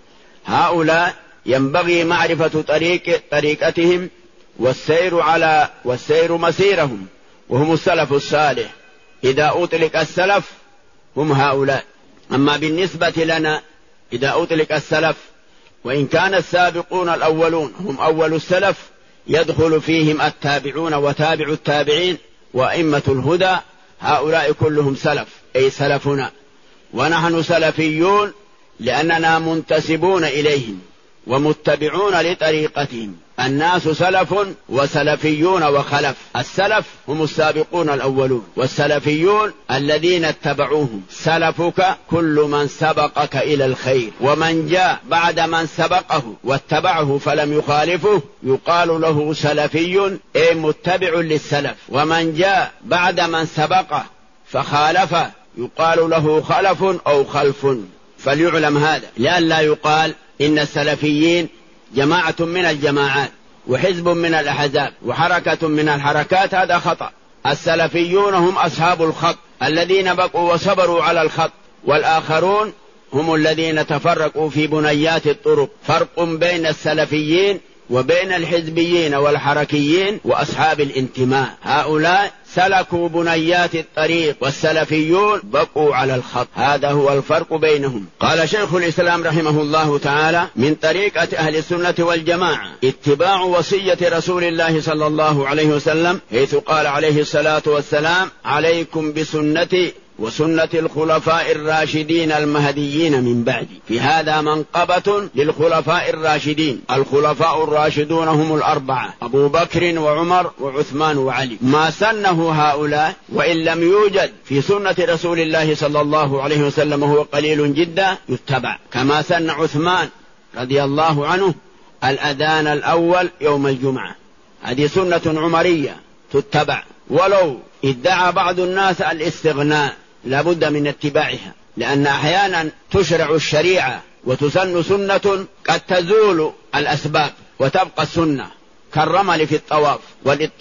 S2: هؤلاء ينبغي معرفة طريق طريقتهم والسير على والسير مسيرهم، وهم السلف الصالح. إذا أطلق السلف هم هؤلاء. أما بالنسبة لنا إذا أطلق السلف، وإن كان السابقون الأولون هم أول السلف، يدخل فيهم التابعون وتابع التابعين وأئمة الهدى، هؤلاء كلهم سلف، أي سلفنا. ونحن سلفيون لأننا منتسبون إليهم ومتبعون لطريقتهم. الناس سلف وسلفيون وخلف. السلف هم السابقون الأولون، والسلفيون الذين اتبعوهم. سلفك كل من سبقك إلى الخير، ومن جاء بعد من سبقه واتبعه فلم يخالفه يقال له سلفي، أي متبع للسلف. ومن جاء بعد من سبقه فخالفه يقال له خلف أو خلف. فليعلم هذا لئلا يقال إن السلفيين جماعة من الجماعات وحزب من الأحزاب وحركة من الحركات، هذا خطأ. السلفيون هم أصحاب الخط الذين بقوا وصبروا على الخط، والآخرون هم الذين تفرقوا في بنيات الطرق. فرق بين السلفيين وبين الحزبيين والحركيين وأصحاب الانتماء. هؤلاء سلكوا بنيات الطريق، والسلفيون بقوا على الخط. هذا هو الفرق بينهم. قال شيخ الإسلام رحمه الله تعالى: من طريقة أهل السنة والجماعة اتباع وصية رسول الله صلى الله عليه وسلم، حيث قال عليه الصلاة والسلام: عليكم بسنتي وسنة الخلفاء الراشدين المهديين من بعدي. في هذا منقبة للخلفاء الراشدين. الخلفاء الراشدون هم الأربعة: أبو بكر وعمر وعثمان وعلي. ما سنه هؤلاء وإن لم يوجد في سنة رسول الله صلى الله عليه وسلم هو قليل جدا يتبع، كما سن عثمان رضي الله عنه الأذان الأول يوم الجمعة، هذه سنة عمرية تتبع، ولو ادعى بعض الناس الاستغناء لابد من اتباعها، لأن أحيانا تشرع الشريعة وتسن سنة قد تزول الأسباب وتبقى السنة، كالرمل في الطواف والاتباع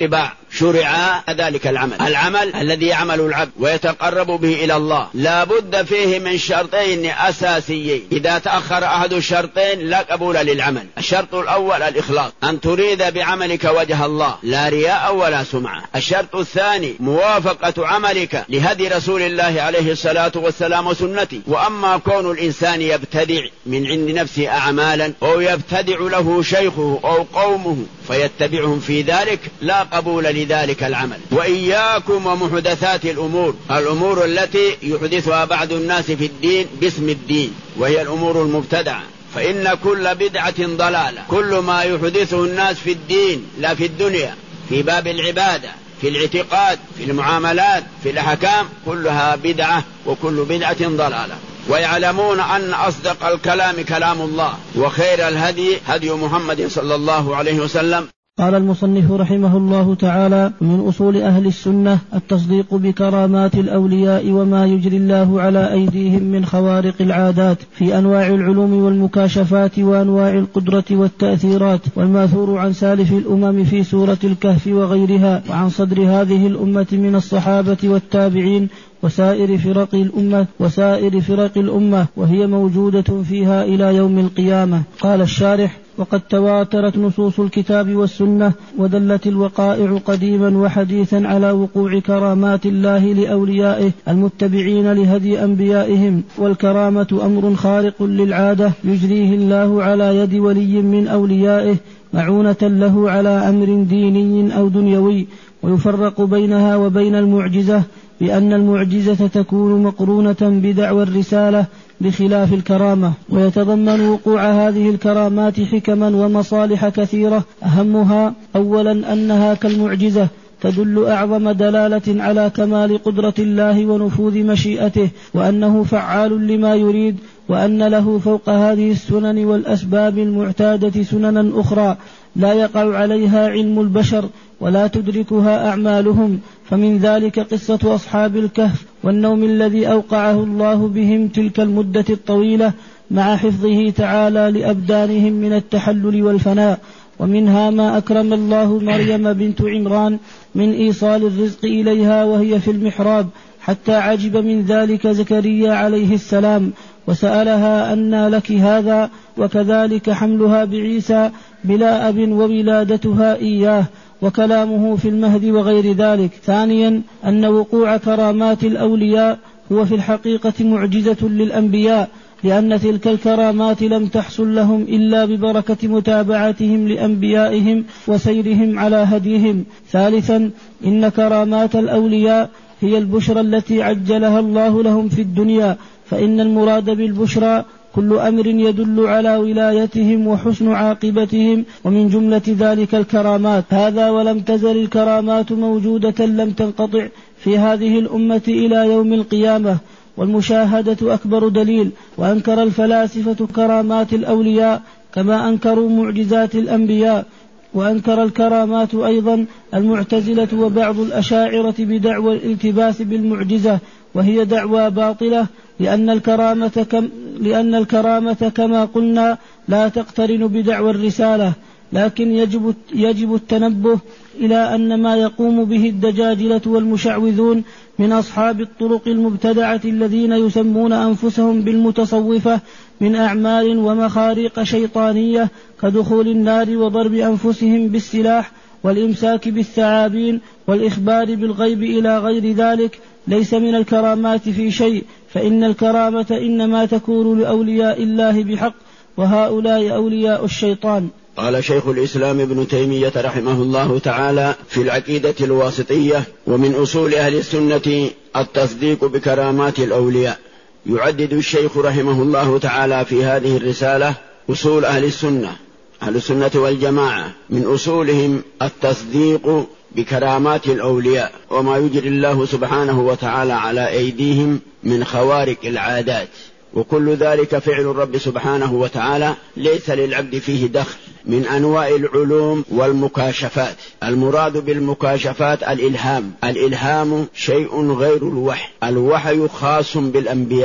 S2: شرع ذلك العمل العمل الذي يعمل العبد ويتقرب به إلى الله لا بد فيه من شرطين أساسيين، إذا تأخر أحد الشرطين لا قبول للعمل. الشرط الأول الإخلاص، أن تريد بعملك وجه الله لا رياء ولا سمعة. الشرط الثاني موافقة عملك لهدي رسول الله عليه الصلاة والسلام وسنته. وأما كون الإنسان يبتدع من عند نفسه أعمالا أو يبتدع له شيخه أو قومه فيتبعهم في ذلك لا قبول لذلك العمل. وإياكم ومحدثات الأمور، الأمور التي يحدثها بعض الناس في الدين باسم الدين وهي الأمور المبتدعة، فإن كل بدعة ضلالة. كل ما يحدثه الناس في الدين لا في الدنيا، في باب العبادة، في الاعتقاد، في المعاملات، في الأحكام، كلها بدعة وكل بدعة ضلالة. ويعلمون أن أصدق الكلام كلام الله وخير الهدي هدي محمد صلى الله عليه وسلم.
S1: قال المصنف رحمه الله تعالى: من أصول أهل السنة التصديق بكرامات الأولياء وما يجري الله على أيديهم من خوارق العادات في أنواع العلوم والمكاشفات وأنواع القدرة والتأثيرات، والماثور عن سالف الأمم في سورة الكهف وغيرها، وعن صدر هذه الأمة من الصحابة والتابعين وسائر فرق الأمة وسائر فرق الأمة وهي موجودة فيها إلى يوم القيامة. قال الشارح: وقد تواترت نصوص الكتاب والسنة ودلت الوقائع قديما وحديثا على وقوع كرامات الله لأوليائه المتبعين لهدي أنبيائهم. والكرامة أمر خارق للعادة يجريه الله على يد ولي من أوليائه معونة له على أمر ديني أو دنيوي، ويفرق بينها وبين المعجزة بأن المعجزة تكون مقرونة بدعوى الرسالة بخلاف الكرامة. ويتضمن وقوع هذه الكرامات حكما ومصالح كثيرة، أهمها أولا أنها كالمعجزة تدل أعظم دلالة على كمال قدرة الله ونفوذ مشيئته، وأنه فعال لما يريد، وأن له فوق هذه السنن والأسباب المعتادة سننا أخرى لا يقع عليها علم البشر ولا تدركها أعمالهم. فمن ذلك قصة أصحاب الكهف والنوم الذي أوقعه الله بهم تلك المدة الطويلة مع حفظه تعالى لأبدانهم من التحلل والفناء. ومنها ما أكرم الله مريم بنت عمران من إيصال الرزق إليها وهي في المحراب، حتى عجب من ذلك زكريا عليه السلام وسألها: أنى لك هذا؟ وكذلك حملها بعيسى بلا أب وولادتها إياه، وكلامه في المهد وغير ذلك. ثانيا أن وقوع كرامات الأولياء هو في الحقيقة معجزة للأنبياء، لأن تلك الكرامات لم تحصل لهم إلا ببركة متابعتهم لأنبيائهم وسيرهم على هديهم. ثالثا إن كرامات الأولياء هي البشرى التي عجلها الله لهم في الدنيا، فإن المراد بالبشرى كل أمر يدل على ولايتهم وحسن عاقبتهم، ومن جملة ذلك الكرامات. هذا ولم تزل الكرامات موجودة لم تنقطع في هذه الأمة إلى يوم القيامة، والمشاهدة أكبر دليل. وأنكر الفلاسفة كرامات الأولياء كما أنكروا معجزات الأنبياء. وأنكر الكرامات أيضا المعتزلة وبعض الأشاعرة بدعوى الالتباس بالمعجزة، وهي دعوى باطلة، لأن الكرامة, كم لأن الكرامة كما قلنا لا تقترن بدعوى الرسالة، لكن يجب, يجب التنبه إلى أن ما يقوم به الدجاجلة والمشعوذون من أصحاب الطرق المبتدعة الذين يسمون أنفسهم بالمتصوفة من أعمال ومخاريق شيطانية كدخول النار وضرب أنفسهم بالسلاح والإمساك بالثعابين والإخبار بالغيب إلى غير ذلك ليس من الكرامات في شيء، فإن الكرامة إنما تكون لأولياء الله بحق، وهؤلاء أولياء الشيطان.
S2: قال شيخ الإسلام ابن تيمية رحمه الله تعالى في العقيدة الواسطية: ومن أصول أهل السنة التصديق بكرامات الأولياء. يعدد الشيخ رحمه الله تعالى في هذه الرسالة أصول أهل السنة أهل السنة والجماعة، من أصولهم التصديق بكرامات الأولياء وما يجري الله سبحانه وتعالى على أيديهم من خوارق العادات، وكل ذلك فعل الرب سبحانه وتعالى ليس للعبد فيه دخل من أنواع العلوم والمكاشفات. المراد بالمكاشفات الإلهام. الإلهام شيء غير الوحي، الوحي خاص بالأنبياء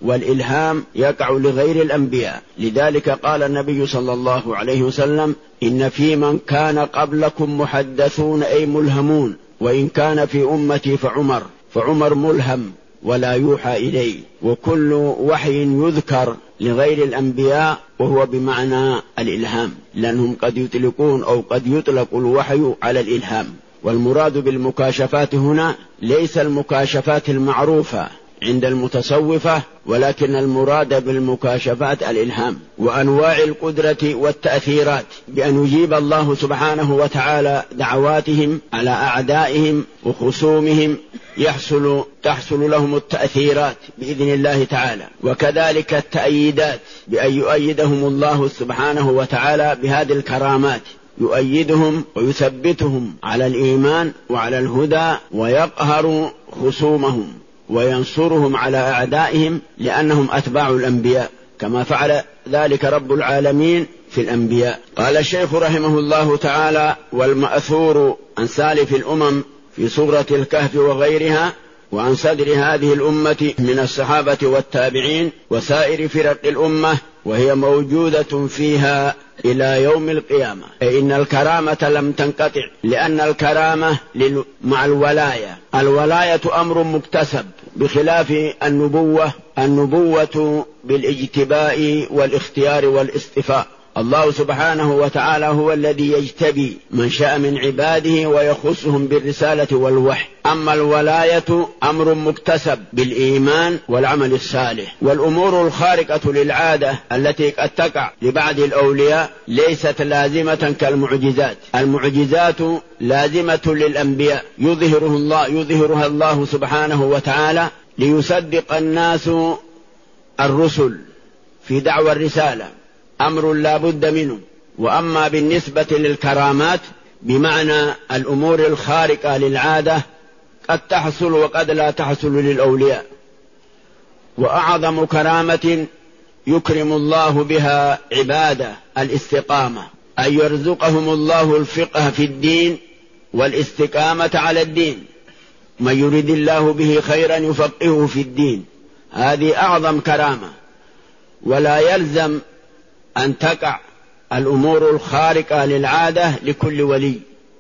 S2: والإلهام يقع لغير الأنبياء. لذلك قال النبي صلى الله عليه وسلم: إن في من كان قبلكم محدثون أي ملهمون، وإن كان في أمتي فعمر فعمر ملهم ولا يوحى إليه. وكل وحي يذكر لغير الأنبياء وهو بمعنى الإلهام، لأنهم قد يطلقون أو قد يطلق الوحي على الإلهام. والمراد بالمكاشفات هنا ليس المكاشفات المعروفة عند المتصوفة، ولكن المراد بالمكاشفات الإلهام وأنواع القدرة والتأثيرات، بأن يجيب الله سبحانه وتعالى دعواتهم على أعدائهم وخصومهم، يحصل تحصل لهم التأثيرات بإذن الله تعالى. وكذلك التأييدات، بأن يؤيدهم الله سبحانه وتعالى بهذه الكرامات، يؤيدهم ويثبتهم على الإيمان وعلى الهدى، ويقهر خصومهم وينصرهم على أعدائهم، لأنهم أتباع الأنبياء كما فعل ذلك رب العالمين في الأنبياء. قال الشيخ رحمه الله تعالى: والمأثور عن سالف الأمم في سورة الكهف وغيرها، وعن صدر هذه الأمة من الصحابة والتابعين وسائر فرق الأمة، وهي موجودة فيها إلى يوم القيامة. أي إن الكرامة لم تنقطع، لأن الكرامة مع الولاية. الولاية أمر مكتسب بخلاف النبوة. النبوة بالاجتباء والاختيار والاصطفاء. الله سبحانه وتعالى هو الذي يجتبي من شاء من عباده ويخصهم بالرسالة والوحي. أما الولاية أمر مكتسب بالإيمان والعمل الصالح. والأمور الخارقة للعادة التي قد تقع لبعض الأولياء ليست لازمة كالمعجزات. المعجزات لازمة للأنبياء، يظهره الله يظهرها الله سبحانه وتعالى ليصدق الناس الرسل في دعوى الرسالة، أمر لا بد منه. وأما بالنسبة للكرامات بمعنى الأمور الخارقة للعادة قد تحصل وقد لا تحصل للأولياء. وأعظم كرامة يكرم الله بها عباده الاستقامة، أن يرزقهم الله الفقه في الدين والاستقامة على الدين. من يريد الله به خيرا يفقهه في الدين، هذه أعظم كرامة. ولا يلزم أن تقع الأمور الخارقة للعادة لكل ولي،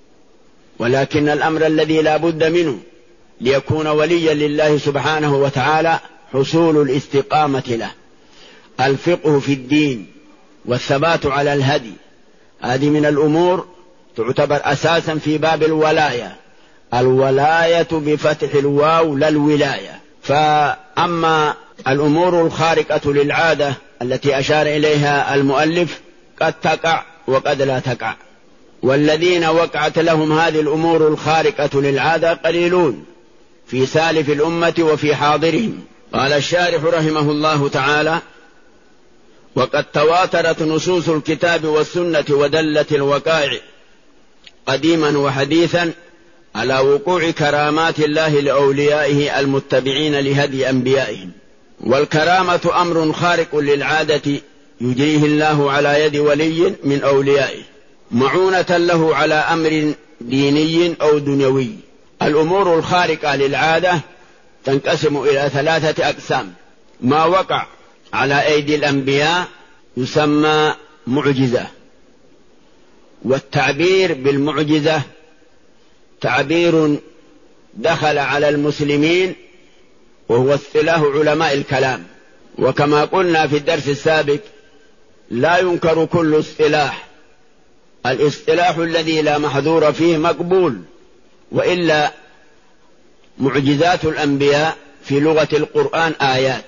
S2: ولكن الأمر الذي لا بد منه ليكون وليا لله سبحانه وتعالى حصول الاستقامة له، الفقه في الدين والثبات على الهدي. هذه من الأمور تعتبر أساسا في باب الولاية. الولاية بفتح الواو لا الولاية. فأما الأمور الخارقة للعادة التي أشار إليها المؤلف قد تقع وقد لا تقع، والذين وقعت لهم هذه الأمور الخارقة للعادة قليلون في سالف الأمة وفي حاضرهم. قال الشارح رحمه الله تعالى: وقد تواترت نصوص الكتاب والسنة ودلت الوقائع قديما وحديثا على وقوع كرامات الله لأوليائه المتبعين لهدي أنبيائهم. والكرامة أمر خارق للعادة يجريه الله على يد ولي من أوليائه معونة له على أمر ديني أو دنيوي. الأمور الخارقة للعادة تنقسم إلى ثلاثة أقسام. ما وقع على أيدي الأنبياء يسمى معجزة، والتعبير بالمعجزة تعبير دخل على المسلمين وهو اصطلاح علماء الكلام. وكما قلنا في الدرس السابق لا ينكر كل اصطلاح، الاصطلاح الذي لا محذور فيه مقبول. وإلا معجزات الأنبياء في لغة القرآن آيات،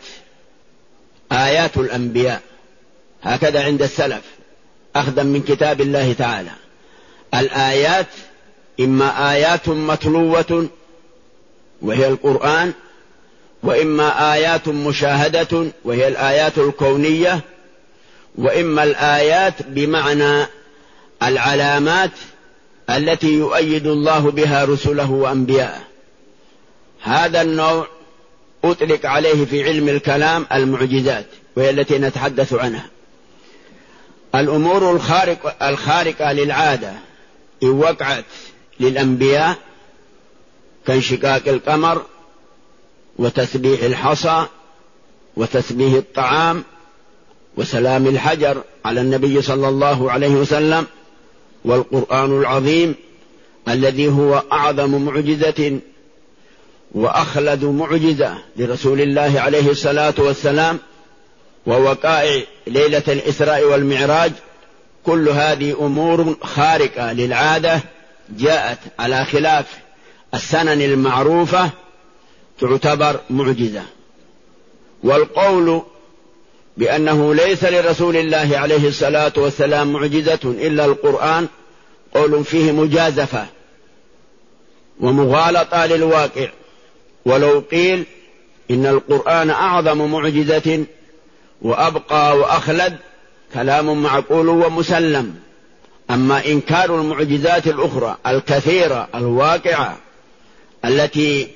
S2: آيات الأنبياء هكذا عند السلف أخذا من كتاب الله تعالى. الآيات إما آيات متلوة وهي القرآن، وإما آيات مشاهدة وهي الآيات الكونية، وإما الآيات بمعنى العلامات التي يؤيد الله بها رسله وأنبياءه. هذا النوع أطلق عليه في علم الكلام المعجزات، وهي التي نتحدث عنها. الأمور الخارق الخارقة للعادة إن وقعت للأنبياء كانشقاق القمر وتسبيح الحصى وتسبيه الطعام وسلام الحجر على النبي صلى الله عليه وسلم، والقرآن العظيم الذي هو أعظم معجزة وأخلد معجزة لرسول الله عليه الصلاة والسلام، ووقائع ليلة الإسراء والمعراج، كل هذه أمور خارقة للعادة جاءت على خلاف السنن المعروفة تعتبر معجزة. والقول بأنه ليس لرسول الله عليه الصلاة والسلام معجزة إلا القرآن قول فيه مجازفة ومغالطة للواقع. ولو قيل إن القرآن أعظم معجزة وأبقى وأخلد كلام معقول ومسلم. أما إنكار المعجزات الأخرى الكثيرة الواقعة التي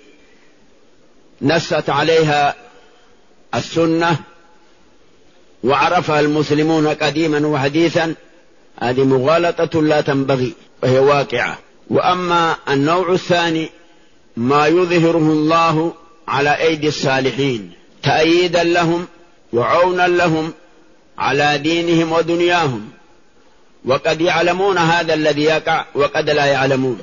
S2: نصت عليها السنة وعرفها المسلمون قديما وحديثا، هذه مغالطة لا تنبغي وهي واقعة. وأما النوع الثاني ما يظهره الله على أيدي الصالحين تأييدا لهم وعونا لهم على دينهم ودنياهم، وقد يعلمون هذا الذي يقع وقد لا يعلمون،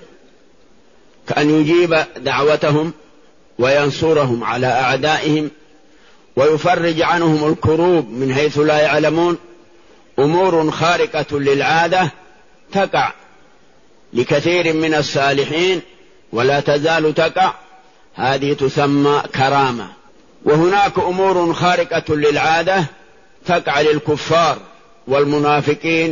S2: كأن يجيب دعوتهم وينصرهم على أعدائهم ويفرج عنهم الكروب من حيث لا يعلمون. أمور خارقة للعادة تقع لكثير من الصالحين ولا تزال تقع، هذه تسمى كرامة. وهناك أمور خارقة للعادة تقع للكفار والمنافقين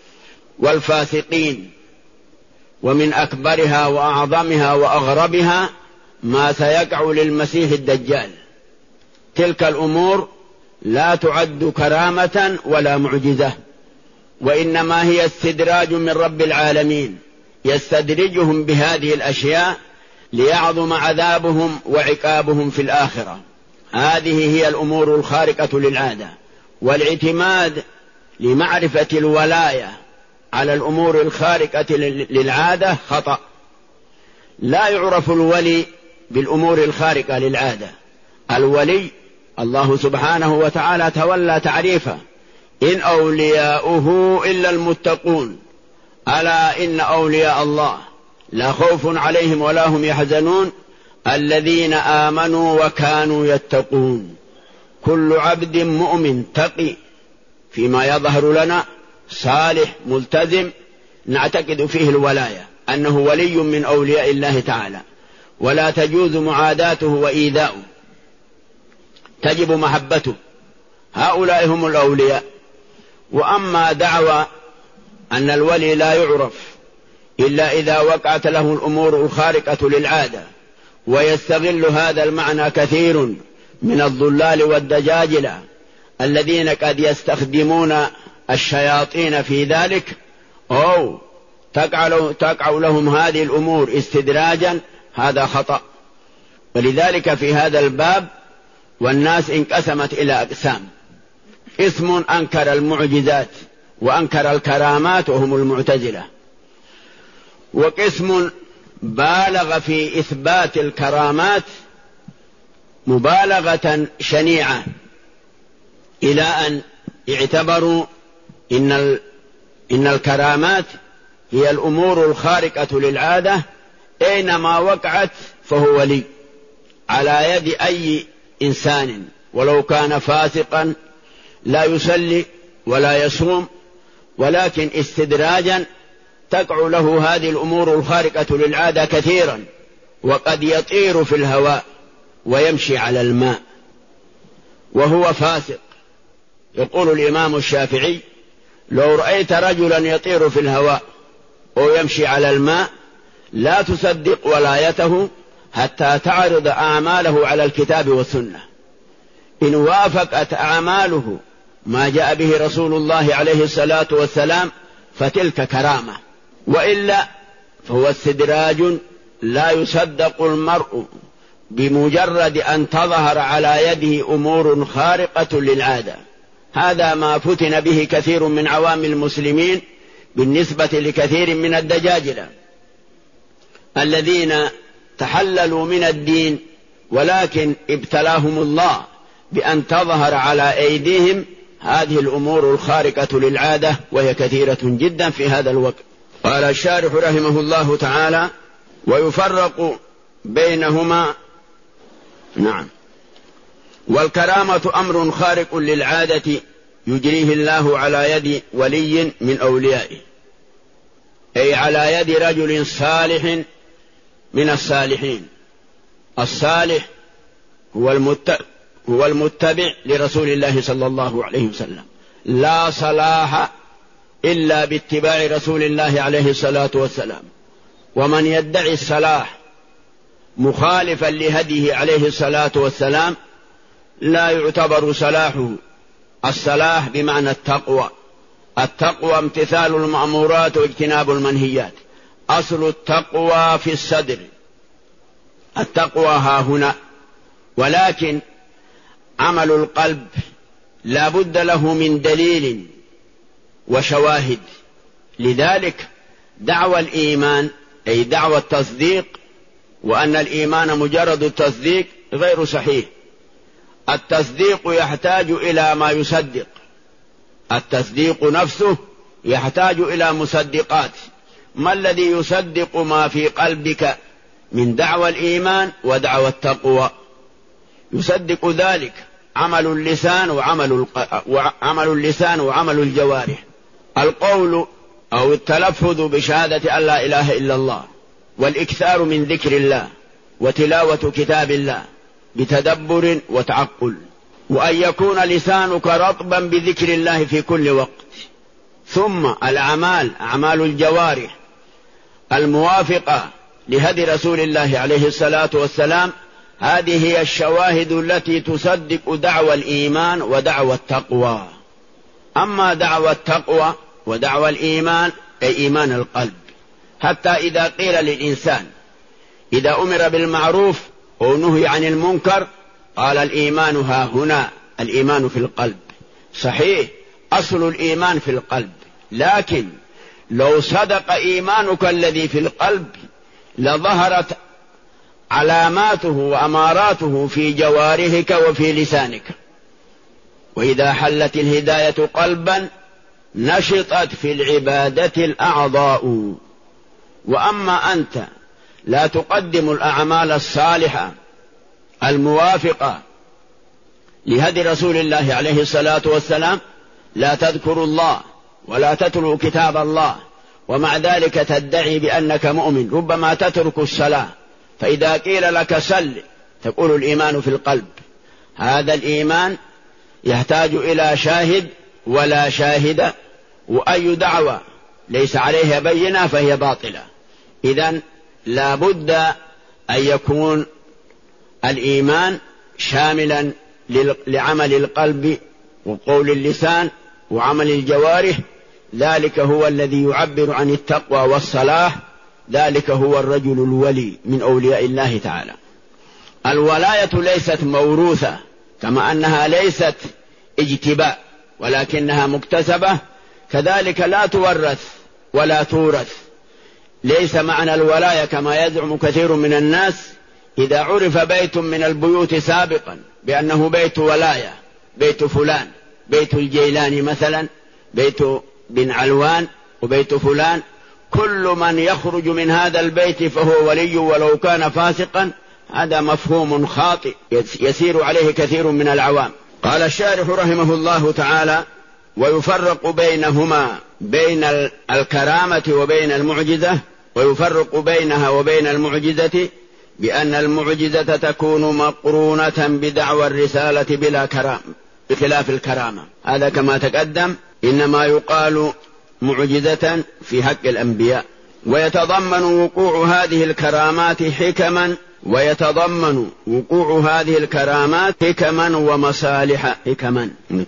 S2: والفاسقين، ومن أكبرها وأعظمها وأغربها ما سيقع للمسيح الدجال. تلك الأمور لا تعد كرامة ولا معجزة، وإنما هي استدراج من رب العالمين يستدرجهم بهذه الأشياء ليعظم عذابهم وعقابهم في الآخرة. هذه هي الأمور الخارقة للعادة. والاعتماد لمعرفة الولاية على الأمور الخارقة للعادة خطأ. لا يعرف الولي بالأمور الخارقة للعادة. الولي الله سبحانه وتعالى تولى تعريفه: إن أولياؤه إلا المتقون، ألا إن أولياء الله لا خوف عليهم ولا هم يحزنون الذين آمنوا وكانوا يتقون. كل عبد مؤمن تقي فيما يظهر لنا صالح ملتزم نعتقد فيه الولاية أنه ولي من أولياء الله تعالى، ولا تجوز معاداته وإيذاؤه، تجب محبته. هؤلاء هم الأولياء. وأما دعوى أن الولي لا يعرف إلا إذا وقعت له الأمور الخارقة للعادة، ويستغل هذا المعنى كثير من الضلال والدجاجلة الذين قد يستخدمون الشياطين في ذلك، أو تقع لهم هذه الأمور استدراجا، هذا خطأ. ولذلك في هذا الباب والناس انقسمت إلى أقسام: قسم أنكر المعجزات وأنكر الكرامات وهم المعتزلة، وقسم بالغ في إثبات الكرامات مبالغة شنيعة إلى أن اعتبروا إن, إن الكرامات هي الأمور الخارقة للعادة، أينما وقعت فهو ولي على يد أي إنسان ولو كان فاسقا لا يصلي ولا يصوم، ولكن استدراجا تقع له هذه الأمور الخارقة للعادة كثيرا، وقد يطير في الهواء ويمشي على الماء وهو فاسق. يقول الإمام الشافعي: لو رأيت رجلا يطير في الهواء أو يمشي على الماء لا تصدق ولايته حتى تعرض أعماله على الكتاب والسنة. إن وافقت أعماله ما جاء به رسول الله عليه الصلاة والسلام فتلك كرامة، وإلا فهو استدراج لا يصدق المرء بمجرد أن تظهر على يده أمور خارقة للعادة. هذا ما فتن به كثير من عوام المسلمين بالنسبة لكثير من الدجاجلة الذين تحللوا من الدين، ولكن ابتلاهم الله بأن تظهر على أيديهم هذه الأمور الخارقة للعادة، وهي كثيرة جدا في هذا الوقت. قال الشارح رحمه الله تعالى: ويفرق بينهما. نعم. والكرامة أمر خارق للعادة يجريه الله على يد ولي من أوليائه، أي على يد رجل صالح من الصالحين. الصالح هو المتبع, هو المتبع لرسول الله صلى الله عليه وسلم. لا صلاح إلا باتباع رسول الله عليه الصلاة والسلام. ومن يدعي الصلاح مخالفا لهديه عليه الصلاة والسلام لا يعتبر صلاحه. الصلاح بمعنى التقوى. التقوى امتثال المأمورات واجتناب المنهيات. أصل التقوى في الصدر، التقوى ها هنا. ولكن عمل القلب لا بد له من دليل وشواهد. لذلك دعوى الإيمان أي دعوى التصديق، وأن الإيمان مجرد التصديق غير صحيح. التصديق يحتاج إلى ما يصدق، التصديق نفسه يحتاج إلى مصدقات. ما الذي يصدق ما في قلبك من دعوى الإيمان ودعوى التقوى؟ يصدق ذلك عمل اللسان وعمل, وعمل اللسان وعمل الجوارح. القول أو التلفظ بشهادة أن لا إله إلا الله، والإكثار من ذكر الله، وتلاوة كتاب الله بتدبر وتعقل، وأن يكون لسانك رطبا بذكر الله في كل وقت. ثم الأعمال، أعمال الجوارح الموافقة لهدي رسول الله عليه الصلاة والسلام، هذه هي الشواهد التي تصدق دعوى الإيمان ودعوى التقوى. أما دعوى التقوى ودعوى الإيمان أي إيمان القلب، حتى إذا قيل للإنسان إذا أمر بالمعروف ونهي عن المنكر قال الإيمان ها هنا، الإيمان في القلب. صحيح أصل الإيمان في القلب، لكن لو صدق إيمانك الذي في القلب لظهرت علاماته وأماراته في جوارحك وفي لسانك. وإذا حلت الهداية قلبا نشطت في العبادة الأعضاء. وأما أنت لا تقدم الأعمال الصالحة الموافقة لهدي رسول الله عليه الصلاة والسلام، لا تذكر الله ولا تتلو كتاب الله، ومع ذلك تدعي بأنك مؤمن، ربما تترك الصلاة، فإذا قيل لك صل تقول الإيمان في القلب. هذا الإيمان يحتاج إلى شاهد ولا شاهد، وأي دعوة ليس عليها بينة فهي باطلة. إذن لا بد أن يكون الإيمان شاملا لعمل القلب وقول اللسان وعمل الجوارح. ذلك هو الذي يعبر عن التقوى والصلاح، ذلك هو الرجل الولي من أولياء الله تعالى. الولاية ليست موروثة، كما أنها ليست اجتباء ولكنها مكتسبة، كذلك لا تورث ولا تورث. ليس معنى الولاية كما يزعم كثير من الناس، إذا عرف بيت من البيوت سابقا بأنه بيت ولاية، بيت فلان، بيت الجيلاني مثلا، بيت بن علوان وبيت فلان، كل من يخرج من هذا البيت فهو ولي ولو كان فاسقا، هذا مفهوم خاطئ يسير عليه كثير من العوام. قال الشارح رحمه الله تعالى: ويفرق بينهما، بين الكرامة وبين المعجزة، ويفرق بينها وبين المعجزة بأن المعجزة تكون مقرونة بدعوى الرسالة بلا كرامة بخلاف الكرامة. هذا كما تقدم إنما يقال معجزة في حق الأنبياء. ويتضمن وقوع هذه الكرامات حكما ويتضمن وقوع هذه الكرامات حكما ومصالح. حكما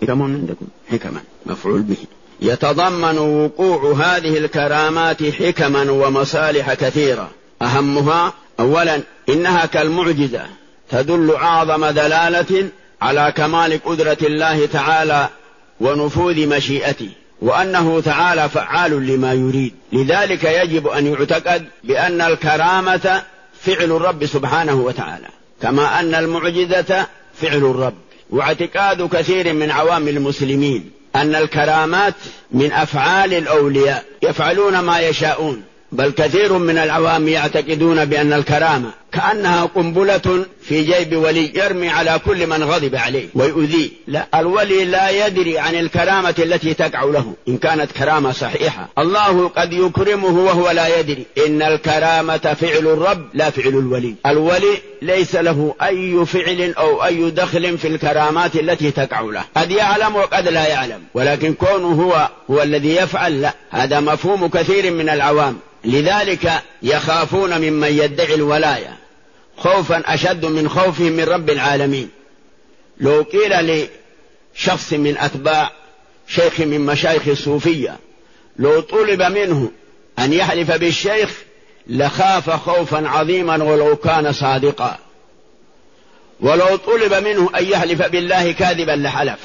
S2: حكما مفعول به. يتضمن وقوع هذه الكرامات حكما ومصالح كثيرة، أهمها أولا إنها كالمعجزة تدل أعظم دلالة على كمال قدرة الله تعالى ونفوذ مشيئته، وأنه تعالى فعال لما يريد. لذلك يجب أن يعتقد بأن الكرامة فعل الرب سبحانه وتعالى، كما أن المعجزة فعل الرب. واعتقاد كثير من عوام المسلمين أن الكرامات من أفعال الأولياء يفعلون ما يشاءون، بل كثير من العوام يعتقدون بأن الكرامة كأنها قنبلة في جيب ولي يرمي على كل من غضب عليه ويؤذيه. لا، الولي لا يدري عن الكرامة التي تقع له إن كانت كرامة صحيحة. الله قد يكرمه وهو لا يدري. إن الكرامة فعل الرب لا فعل الولي. الولي ليس له أي فعل أو أي دخل في الكرامات التي تقع له، قد يعلم وقد لا يعلم، ولكن كونه هو هو الذي يفعل لا. هذا مفهوم كثير من العوام، لذلك يخافون ممن يدعي الولاية خوفا أشد من خوفهم من رب العالمين. لو قيل لشخص من أتباع شيخ من مشايخ الصوفية لو طلب منه أن يحلف بالشيخ لخاف خوفا عظيما ولو كان صادقا، ولو طلب منه أن يحلف بالله كاذبا لحلف.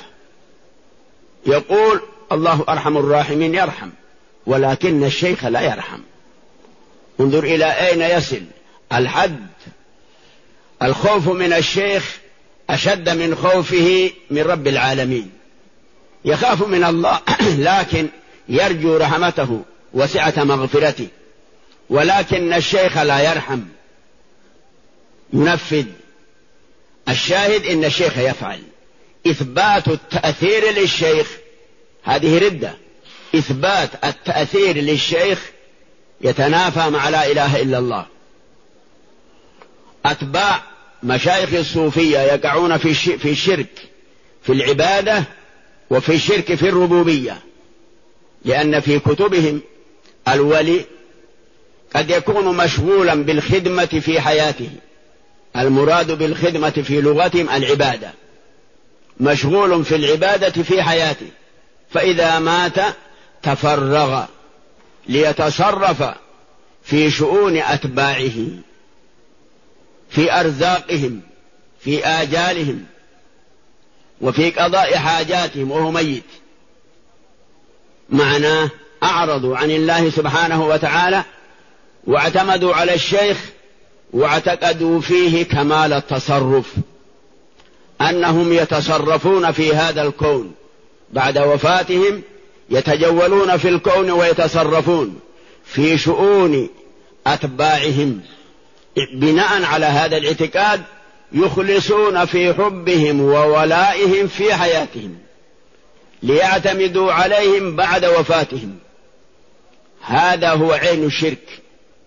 S2: يقول الله أرحم الراحمين يرحم، ولكن الشيخ لا يرحم. انظر إلى أين يصل الحد. الخوف من الشيخ أشد من خوفه من رب العالمين. يخاف من الله لكن يرجو رحمته وسعة مغفرته، ولكن الشيخ لا يرحم، ينفذ. الشاهد إن الشيخ يفعل. إثبات التأثير للشيخ هذه ردة. إثبات التأثير للشيخ يتنافى مع لا إله إلا الله. أتباع مشايخ الصوفية يقعون في الشرك في العبادة وفي الشرك في الربوبية، لأن في كتبهم الولي قد يكون مشغولا بالخدمة في حياته. المراد بالخدمة في لغتهم العبادة، مشغول في العبادة في حياته، فإذا مات تفرغ ليتصرف في شؤون أتباعه، في أرزاقهم، في آجالهم، وفي قضاء حاجاتهم وهو ميت. معناه أعرضوا عن الله سبحانه وتعالى واعتمدوا على الشيخ واعتقدوا فيه كمال التصرف، أنهم يتصرفون في هذا الكون بعد وفاتهم، يتجولون في الكون ويتصرفون في شؤون أتباعهم. بناء على هذا الاعتقاد يخلصون في حبهم وولائهم في حياتهم ليعتمدوا عليهم بعد وفاتهم. هذا هو عين الشرك.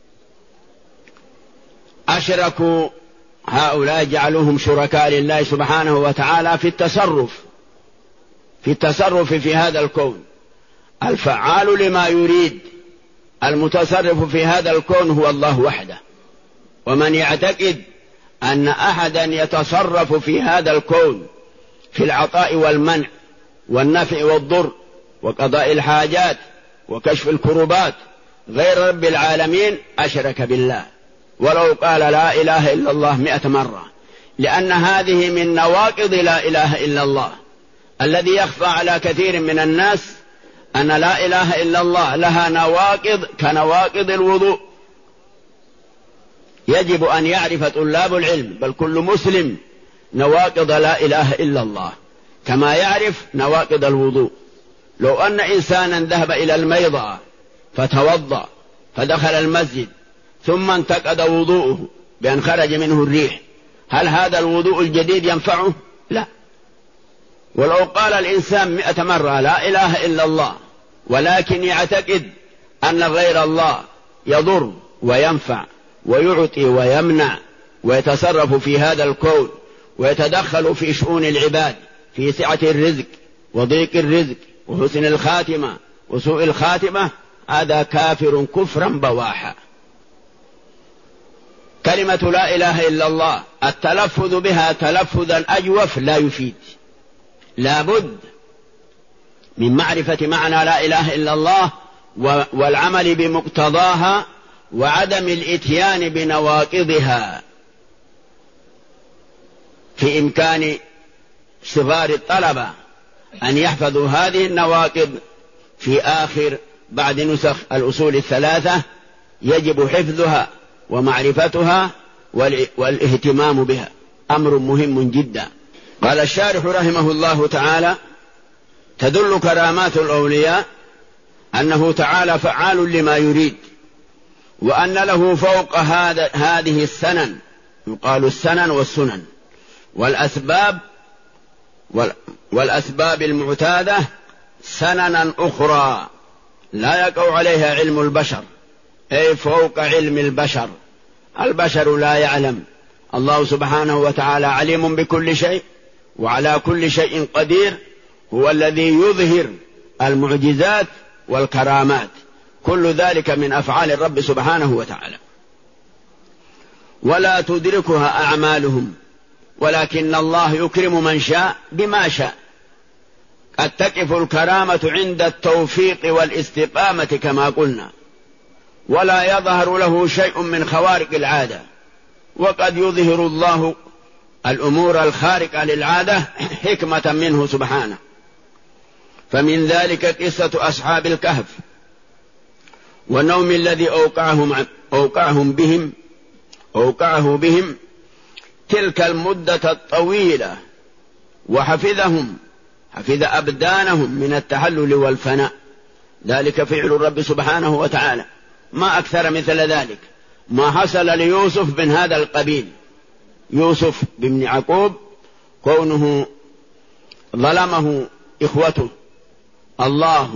S2: أشركوا هؤلاء، جعلوهم شركاء لله سبحانه وتعالى في التصرف في التصرف في هذا الكون. الفعال لما يريد المتصرف في هذا الكون هو الله وحده. ومن يعتقد أن أحدا يتصرف في هذا الكون في العطاء والمنع والنفع والضر وقضاء الحاجات وكشف الكربات غير رب العالمين أشرك بالله، ولو قال لا إله إلا الله مئة مرة، لأن هذه من نواقض لا إله إلا الله. الذي يخفى على كثير من الناس أن لا إله إلا الله لها نواقض كنواقض الوضوء. يجب أن يعرف طلاب العلم بل كل مسلم نواقض لا إله إلا الله كما يعرف نواقض الوضوء. لو أن إنسانا ذهب إلى الميضة فتوضأ فدخل المسجد ثم انتقد وضوءه بأن خرج منه الريح، هل هذا الوضوء الجديد ينفعه؟ لا. ولو قال الإنسان مئة مرة لا إله إلا الله ولكن يعتقد أن غير الله يضر وينفع ويعطي ويمنع ويتصرف في هذا الكون ويتدخل في شؤون العباد في سعة الرزق وضيق الرزق وحسن الخاتمة وسوء الخاتمة، هذا كافر كفرا بواحا. كلمة لا إله إلا الله التلفظ بها تلفظا أجوف لا يفيد. لا بد من معرفة معنى لا إله إلا الله والعمل بمقتضاها وعدم الإتيان بنواقضها. في إمكان صغار الطلبة أن يحفظوا هذه النواقض في آخر بعد نسخ الأصول الثلاثة، يجب حفظها ومعرفتها والاهتمام بها، أمر مهم جدا. قال الشارح رحمه الله تعالى: تدل كرامات الأولياء أنه تعالى فعال لما يريد، وأن له فوق هذا هذه السنن، يقال السنن والسنن والأسباب والأسباب المعتادة سننا أخرى لا يقع عليها علم البشر، أي فوق علم البشر. البشر لا يعلم، الله سبحانه وتعالى عليم بكل شيء وعلى كل شيء قدير، هو الذي يظهر المعجزات والكرامات، كل ذلك من أفعال الرب سبحانه وتعالى، ولا تدركها أعمالهم، ولكن الله يكرم من شاء بما شاء. قد تقف الكرامة عند التوفيق والاستقامة كما قلنا، ولا يظهر له شيء من خوارق العادة، وقد يظهر الله الأمور الخارقة للعادة حكمة منه سبحانه. فمن ذلك قصة أصحاب الكهف والنوم الذي أوقعهم, أوقعهم بهم أوقعه بهم تلك المدة الطويلة، وحفظهم حفظ أبدانهم من التحلل والفناء. ذلك فعل الرب سبحانه وتعالى، ما أكثر مثل ذلك ما حصل ليوسف من هذا القبيل. يوسف بن يعقوب كونه ظلمه إخوته، الله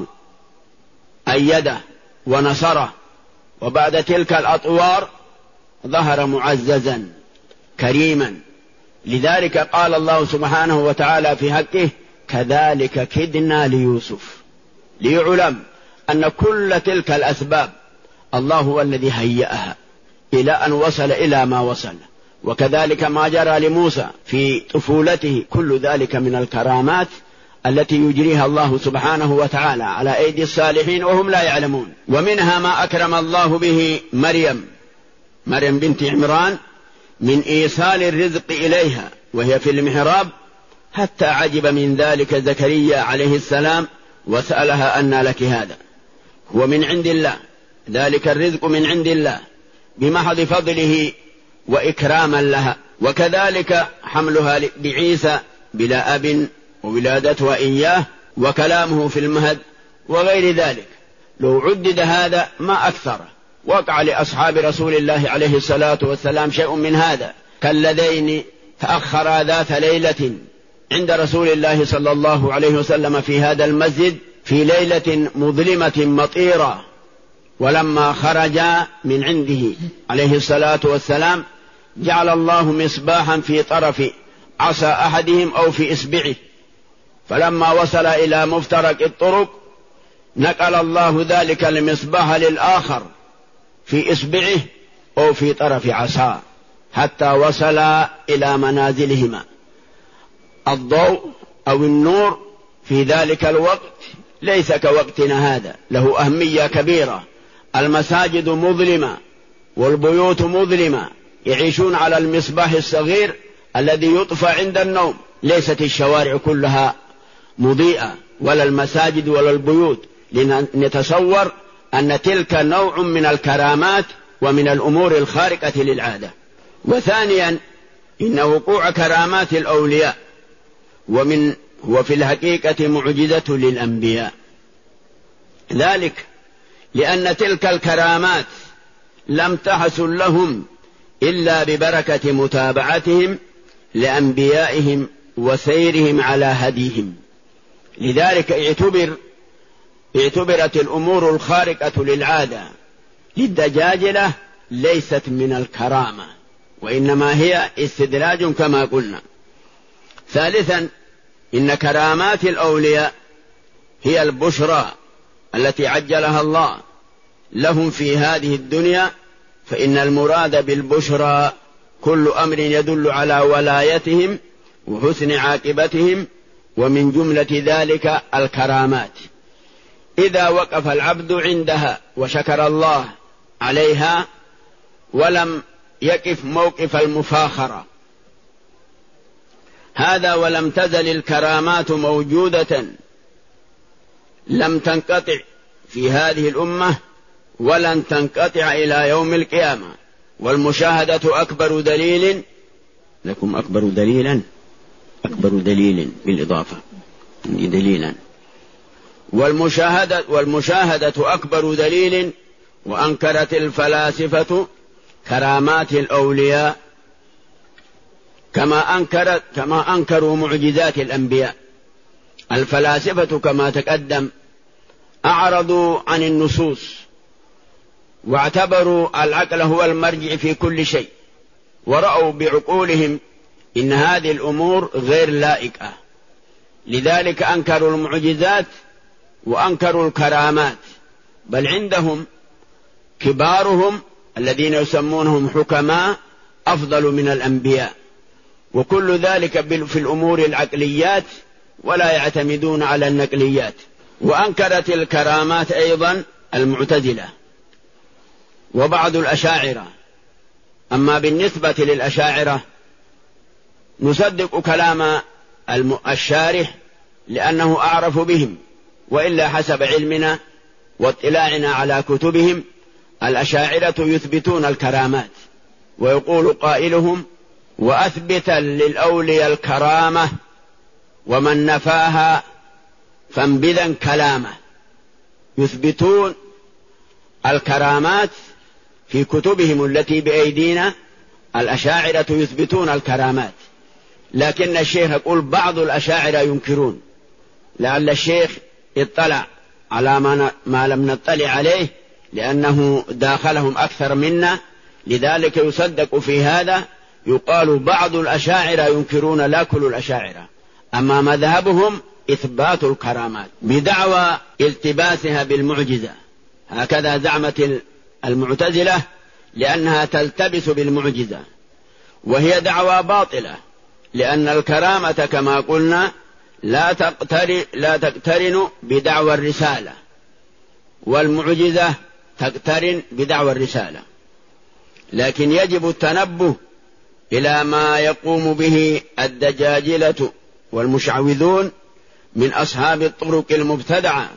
S2: أيده ونصره، وبعد تلك الأطوار ظهر معززا كريما. لذلك قال الله سبحانه وتعالى في حقه: كذلك كدنا ليوسف، ليعلم أن كل تلك الأسباب الله هو الذي هيأها إلى أن وصل إلى ما وصل. وكذلك ما جرى لموسى في طفولته، كل ذلك من الكرامات التي يجريها الله سبحانه وتعالى على أيدي الصالحين وهم لا يعلمون. ومنها ما أكرم الله به مريم مريم بنت عمران من إيصال الرزق إليها وهي في المحراب، حتى عجب من ذلك زكريا عليه السلام وسألها: أنى لك هذا؟ هو من عند الله، ذلك الرزق من عند الله بمحض فضله وإكراما لها. وكذلك حملها بعيسى بلا أب وولادتها إياه وكلامه في المهد وغير ذلك. لو عدد هذا ما أكثر. وقع لأصحاب رسول الله عليه الصلاة والسلام شيء من هذا، كالذين تأخرا ذات ليلة عند رسول الله صلى الله عليه وسلم في هذا المسجد في ليلة مظلمة مطيرة، ولما خرجا من عنده عليه الصلاة والسلام جعل الله مصباحا في طرف عصا أحدهم أو في إصبعه، فلما وصل إلى مفترق الطرق نقل الله ذلك المصباح للآخر في إصبعه أو في طرف عصاه حتى وصل إلى منازلهما. الضوء أو النور في ذلك الوقت ليس كوقتنا هذا، له أهمية كبيرة. المساجد مظلمة والبيوت مظلمة، يعيشون على المصباح الصغير الذي يطفى عند النوم. ليست الشوارع كلها مضيئة ولا المساجد ولا البيوت، لنتصور أن تلك نوع من الكرامات ومن الأمور الخارقة للعادة. وثانيا إن وقوع كرامات الأولياء ومن وفي الحقيقة معجزة للأنبياء، ذلك لأن تلك الكرامات لم تحصل لهم إلا ببركة متابعتهم لأنبيائهم وسيرهم على هديهم. لذلك اعتبر اعتبرت الأمور الخارقة للعادة للدجاجلة ليست من الكرامة، وإنما هي استدراج كما قلنا. ثالثا إن كرامات الأولياء هي البشرى التي عجلها الله لهم في هذه الدنيا، فإن المراد بالبشرى كل أمر يدل على ولايتهم وحسن عاقبتهم، ومن جملة ذلك الكرامات. إذا وقف العبد عندها وشكر الله عليها ولم يقف موقف المفاخرة هذا، ولم تزل الكرامات موجودة لم تنقطع في هذه الأمة ولن تنقطع إلى يوم القيامة. والمشاهدة أكبر دليل لكم أكبر دليلا أكبر دليل بالإضافة دليلا. والمشاهدة, والمشاهدة أكبر دليل. وأنكرت الفلاسفة كرامات الأولياء كما أنكرت كما أنكروا معجزات الأنبياء. الفلاسفة كما تقدم أعرضوا عن النصوص واعتبروا العقل هو المرجع في كل شيء، ورأوا بعقولهم إن هذه الأمور غير لائقة، لذلك أنكروا المعجزات وأنكروا الكرامات. بل عندهم كبارهم الذين يسمونهم حكماء أفضل من الأنبياء، وكل ذلك في الأمور العقليات ولا يعتمدون على النقليات. وأنكرت الكرامات أيضا المعتزلة وبعض الأشاعرة. أما بالنسبة للأشاعرة نصدق كلام الشارح لأنه أعرف بهم، وإلا حسب علمنا واطلاعنا على كتبهم الأشاعرة يثبتون الكرامات، ويقول قائلهم: وأثبتا للأولياء الكرامة ومن نفاها فانبذا كلامه. يثبتون الكرامات في كتبهم التي بأيدينا. الأشاعرة يثبتون الكرامات، لكن الشيخ يقول بعض الأشاعرة ينكرون، لعل الشيخ اطلع على ما لم نطلع عليه لأنه داخلهم أكثر منا، لذلك يصدق في هذا. يقال بعض الأشاعرة ينكرون، لا كل الأشاعرة. أما مذهبهم إثبات الكرامات بدعوى التباسها بالمعجزة، هكذا زعمت المعتزلة، لأنها تلتبس بالمعجزة، وهي دعوى باطلة، لأن الكرامة كما قلنا لا تقترن, لا تقترن بدعوى الرسالة، والمعجزة تقترن بدعوى الرسالة. لكن يجب التنبه إلى ما يقوم به الدجاجلة والمشعوذون من أصحاب الطرق المبتدعة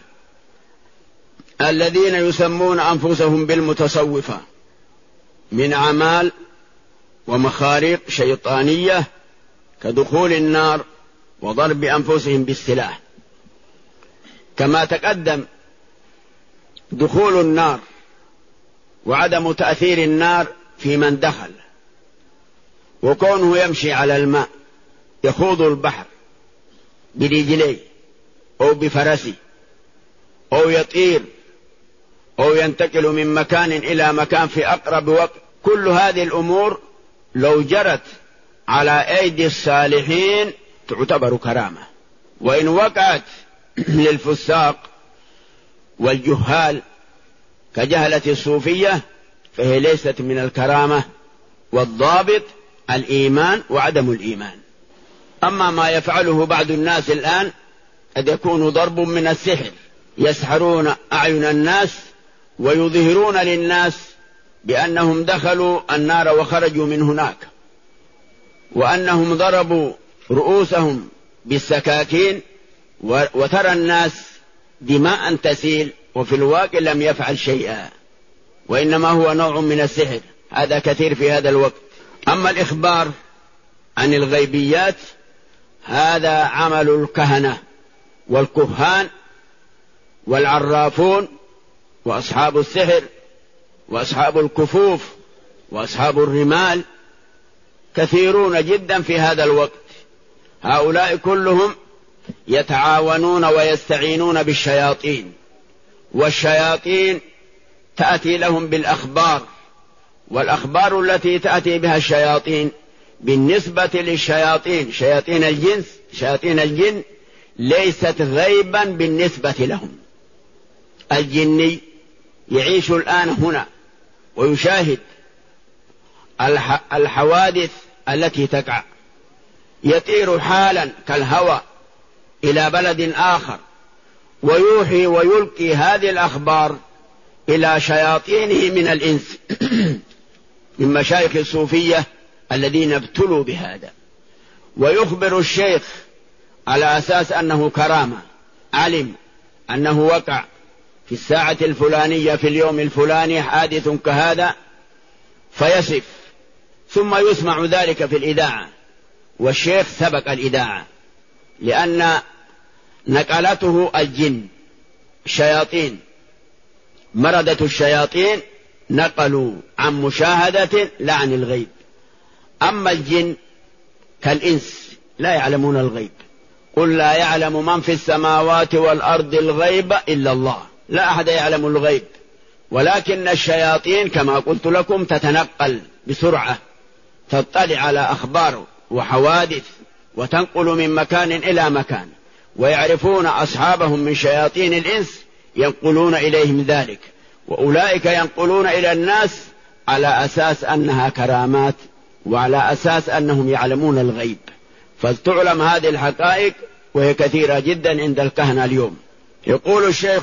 S2: الذين يسمون أنفسهم بالمتصوفة من أعمال ومخارق شيطانية كدخول النار وضرب أنفسهم بالسلاح. كما تقدم دخول النار وعدم تأثير النار في من دخل، وكونه يمشي على الماء يخوض البحر برجليه أو بفرسه أو يطير أو ينتقل من مكان إلى مكان في أقرب وقت، كل هذه الأمور لو جرت على أيدي الصالحين تعتبر كرامة، وإن وقعت للفساق والجهال كجهلة الصوفية فهي ليست من الكرامة، والضابط الإيمان وعدم الإيمان. أما ما يفعله بعض الناس الآن قد يكون ضرب من السحر، يسحرون أعين الناس ويظهرون للناس بأنهم دخلوا النار وخرجوا من هناك، وأنهم ضربوا رؤوسهم بالسكاكين، وترى الناس دماء تسيل، وفي الواقع لم يفعل شيئا، وإنما هو نوع من السحر. هذا كثير في هذا الوقت. أما الإخبار عن الغيبيات هذا عمل الكهنة والكهان والعرافون وأصحاب السحر وأصحاب الكفوف وأصحاب الرمال، كثيرون جدا في هذا الوقت. هؤلاء كلهم يتعاونون ويستعينون بالشياطين، والشياطين تأتي لهم بالأخبار، والأخبار التي تأتي بها الشياطين بالنسبة للشياطين شياطين الجنس شياطين الجن ليست غيبا بالنسبة لهم. الجني يعيش الآن هنا ويشاهد الحوادث التي تقع، يطير حالا كالهوى إلى بلد آخر ويوحي ويلقي هذه الأخبار إلى شياطينه من الإنس من مشايخ الصوفية الذين ابتلوا بهذا، ويخبر الشيخ على أساس أنه كرامة، علم أنه وقع في الساعة الفلانية في اليوم الفلاني حادث كهذا، فيصف، ثم يسمع ذلك في الإذاعة والشيخ سبق الإذاعة، لأن نقلته الجن الشياطين، مردة الشياطين نقلوا عن مشاهدة لا عن الغيب. أما الجن كالإنس لا يعلمون الغيب، قل لا يعلم من في السماوات والأرض الغيب إلا الله، لا أحد يعلم الغيب، ولكن الشياطين كما قلت لكم تتنقل بسرعة، تطلع على أخبار وحوادث وتنقل من مكان إلى مكان، ويعرفون أصحابهم من شياطين الإنس ينقلون إليهم ذلك، وأولئك ينقلون إلى الناس على أساس أنها كرامات وعلى أساس أنهم يعلمون الغيب. فلتعلم هذه الحقائق وهي كثيرة جدا عند الكهنة اليوم. يقول الشيخ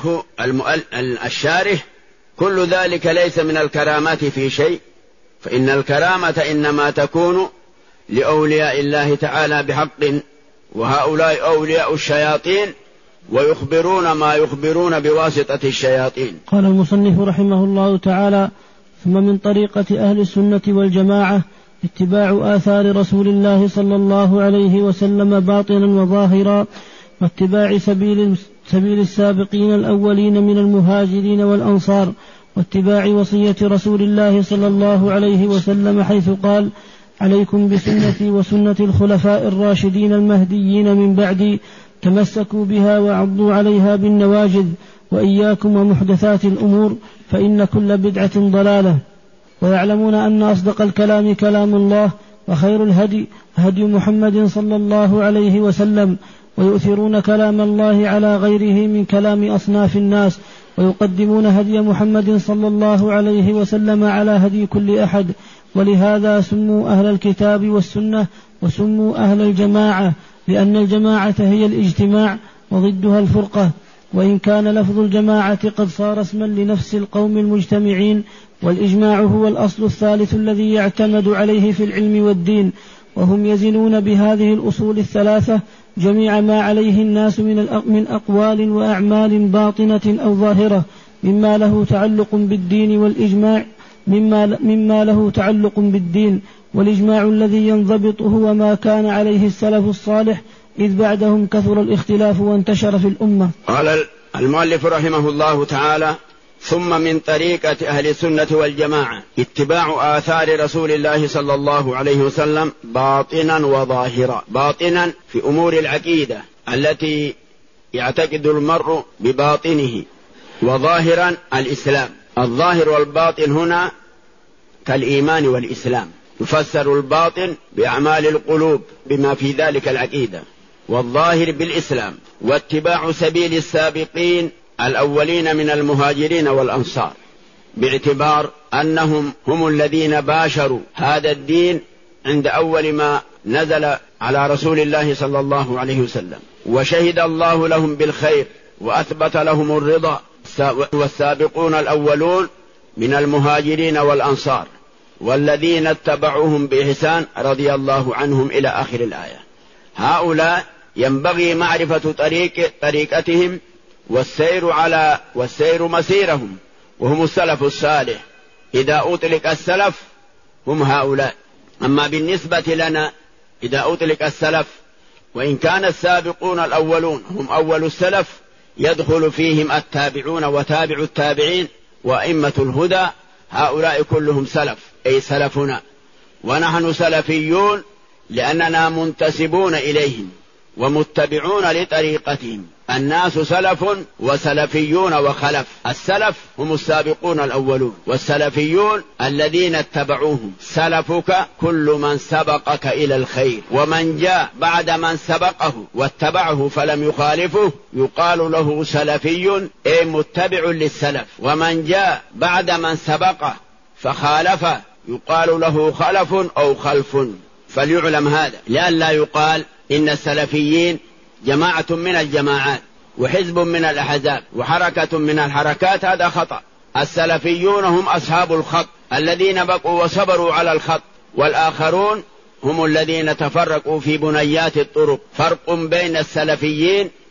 S2: الشارح: كل ذلك ليس من الكرامات في شيء، فإن الكرامة إنما تكون لأولياء الله تعالى بحق، وهؤلاء أولياء الشياطين ويخبرون ما يخبرون بواسطة الشياطين.
S1: قال المصنف رحمه الله تعالى: ثم من طريقة أهل السنة والجماعة اتباع آثار رسول الله صلى الله عليه وسلم باطنا وظاهرا، واتباع سبيل, سبيل السابقين الأولين من المهاجرين والأنصار، واتباع وصية رسول الله صلى الله عليه وسلم حيث قال: عليكم بسنتي وسنة الخلفاء الراشدين المهديين من بعدي، تمسكوا بها وعضوا عليها بالنواجذ، وإياكم ومحدثات الأمور، فإن كل بدعة ضلالة. ويعلمون أن أصدق الكلام كلام الله، وخير الهدي هدي محمد صلى الله عليه وسلم، ويؤثرون كلام الله على غيره من كلام أصناف الناس، ويقدمون هدي محمد صلى الله عليه وسلم على هدي كل أحد، ولهذا سموا أهل الكتاب والسنة وسموا أهل الجماعة، لأن الجماعة هي الاجتماع وضدها الفرقة، وإن كان لفظ الجماعة قد صار اسما لنفس القوم المجتمعين، والإجماع هو الأصل الثالث الذي يعتمد عليه في العلم والدين، وهم يزنون بهذه الأصول الثلاثة جميع ما عليه الناس من أقوال وأعمال باطنة أو ظاهرة مما له تعلق بالدين، والإجماع مما, مما له تعلق بالدين، والإجماع الذي ينضبط هو ما كان عليه السلف الصالح، إذ بعدهم كثر الاختلاف وانتشر في الأمة.
S2: قال المؤلف رحمه الله تعالى: ثم من طريقة أهل السنة والجماعة اتباع آثار رسول الله صلى الله عليه وسلم باطنا وظاهرا. باطنا في أمور العقيدة التي يعتقد المرء بباطنه، وظاهرا الإسلام. الظاهر والباطن هنا كالإيمان والإسلام، يفسر الباطن بأعمال القلوب بما في ذلك العقيدة، والظاهر بالإسلام. واتباع سبيل السابقين الأولين من المهاجرين والأنصار، باعتبار أنهم هم الذين باشروا هذا الدين عند أول ما نزل على رسول الله صلى الله عليه وسلم، وشهد الله لهم بالخير وأثبت لهم الرضا. والسابقون الأولون من المهاجرين والأنصار والذين اتبعوهم بإحسان رضي الله عنهم إلى آخر الآية. هؤلاء ينبغي معرفة طريق طريقتهم والسير على والسير مسيرهم، وهم السلف الصالح. إذا أطلق السلف هم هؤلاء. أما بالنسبة لنا إذا أطلق السلف، وإن كان السابقون الأولون هم أول السلف، يدخل فيهم التابعون وتابع التابعين وأئمة الهدى، هؤلاء كلهم سلف، أي سلفنا. ونحن سلفيون لأننا منتسبون إليهم ومتبعون لطريقتهم. الناس سلف وسلفيون وخلف. السلف هم السابقون الأولون، والسلفيون الذين اتبعوهم. سلفك كل من سبقك إلى الخير، ومن جاء بعد من سبقه واتبعه فلم يخالفه يقال له سلفي، أي متبع للسلف. ومن جاء بعد من سبقه فخالفه يقال له خلف أو خلف. فليعلم هذا لئلا يقال إن السلفيين جماعة من الجماعات وحزب من الأحزاب وحركة من الحركات، هذا خطأ. السلفيون هم أصحاب الخط الذين بقوا وصبروا على الخط، والآخرون هم الذين تفرقوا في بنيات الطرق. فرق بين السلفيين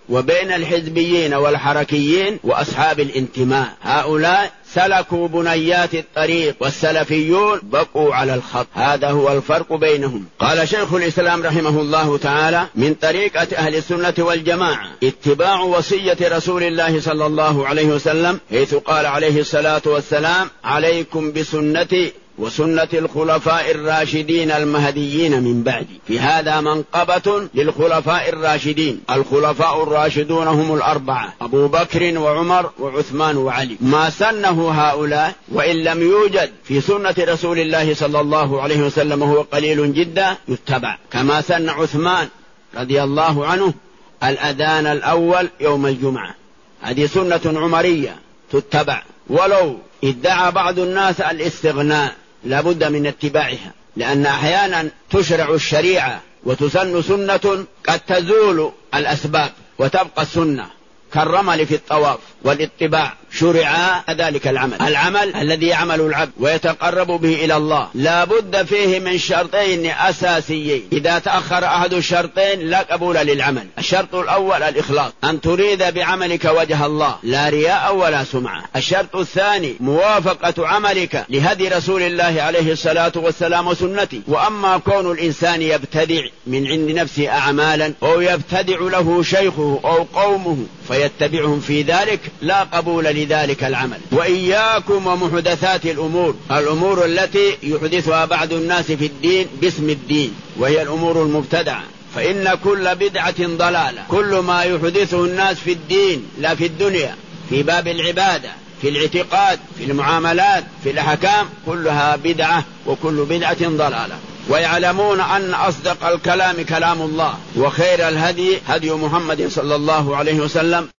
S2: وبين الحزبيين والحركيين وأصحاب الانتماء. هؤلاء سلكوا بنيات الطريق والسلفيون بقوا على الخط. هذا هو الفرق بينهم. قال شيخ الإسلام رحمه الله تعالى: من طريقة أهل السنة والجماعة اتباع وصية رسول الله صلى الله عليه وسلم، حيث قال عليه الصلاة والسلام: عليكم بسنتي وسنة الخلفاء الراشدين المهديين من بعدي. في هذا منقبة للخلفاء الراشدين. الخلفاء الراشدون هم الأربعة: أبو بكر وعمر وعثمان وعلي. ما سنه هؤلاء وإن لم يوجد في سنة رسول الله صلى الله عليه وسلم هو قليل جدا يتبع، كما سن عثمان رضي الله عنه الأذان الأول يوم الجمعة، هذه سنة عمرية تتبع، ولو ادعى بعض الناس الاستغناء لابد من اتباعها، لأن أحيانا تشرع الشريعة وتسن سنة قد تزول الأسباب وتبقى السنة، كالرمل في الطواف والاتباع شرع ذلك العمل. العمل الذي يعمل العبد ويتقرب به إلى الله لا بد فيه من شرطين أساسيين، إذا تأخر أحد الشرطين لا قبول للعمل. الشرط الأول الإخلاص، أن تريد بعملك وجه الله لا رياء ولا سمعة. الشرط الثاني موافقة عملك لهدي رسول الله عليه الصلاة والسلام وسنته. وأما كون الإنسان يبتدع من عند نفسه أعمالا أو يبتدع له شيخه أو قومه فيتبعهم في ذلك لا قبول لذلك العمل. وإياكم ومحدثات الأمور، الأمور التي يحدثها بعض الناس في الدين باسم الدين، وهي الأمور المبتدعة، فإن كل بدعة ضلالة. كل ما يحدثه الناس في الدين لا في الدنيا، في باب العبادة، في الاعتقاد، في المعاملات، في الأحكام، كلها بدعة وكل بدعة ضلالة. ويعلمون أن أصدق الكلام كلام الله، وخير الهدي هدي محمد صلى الله عليه وسلم.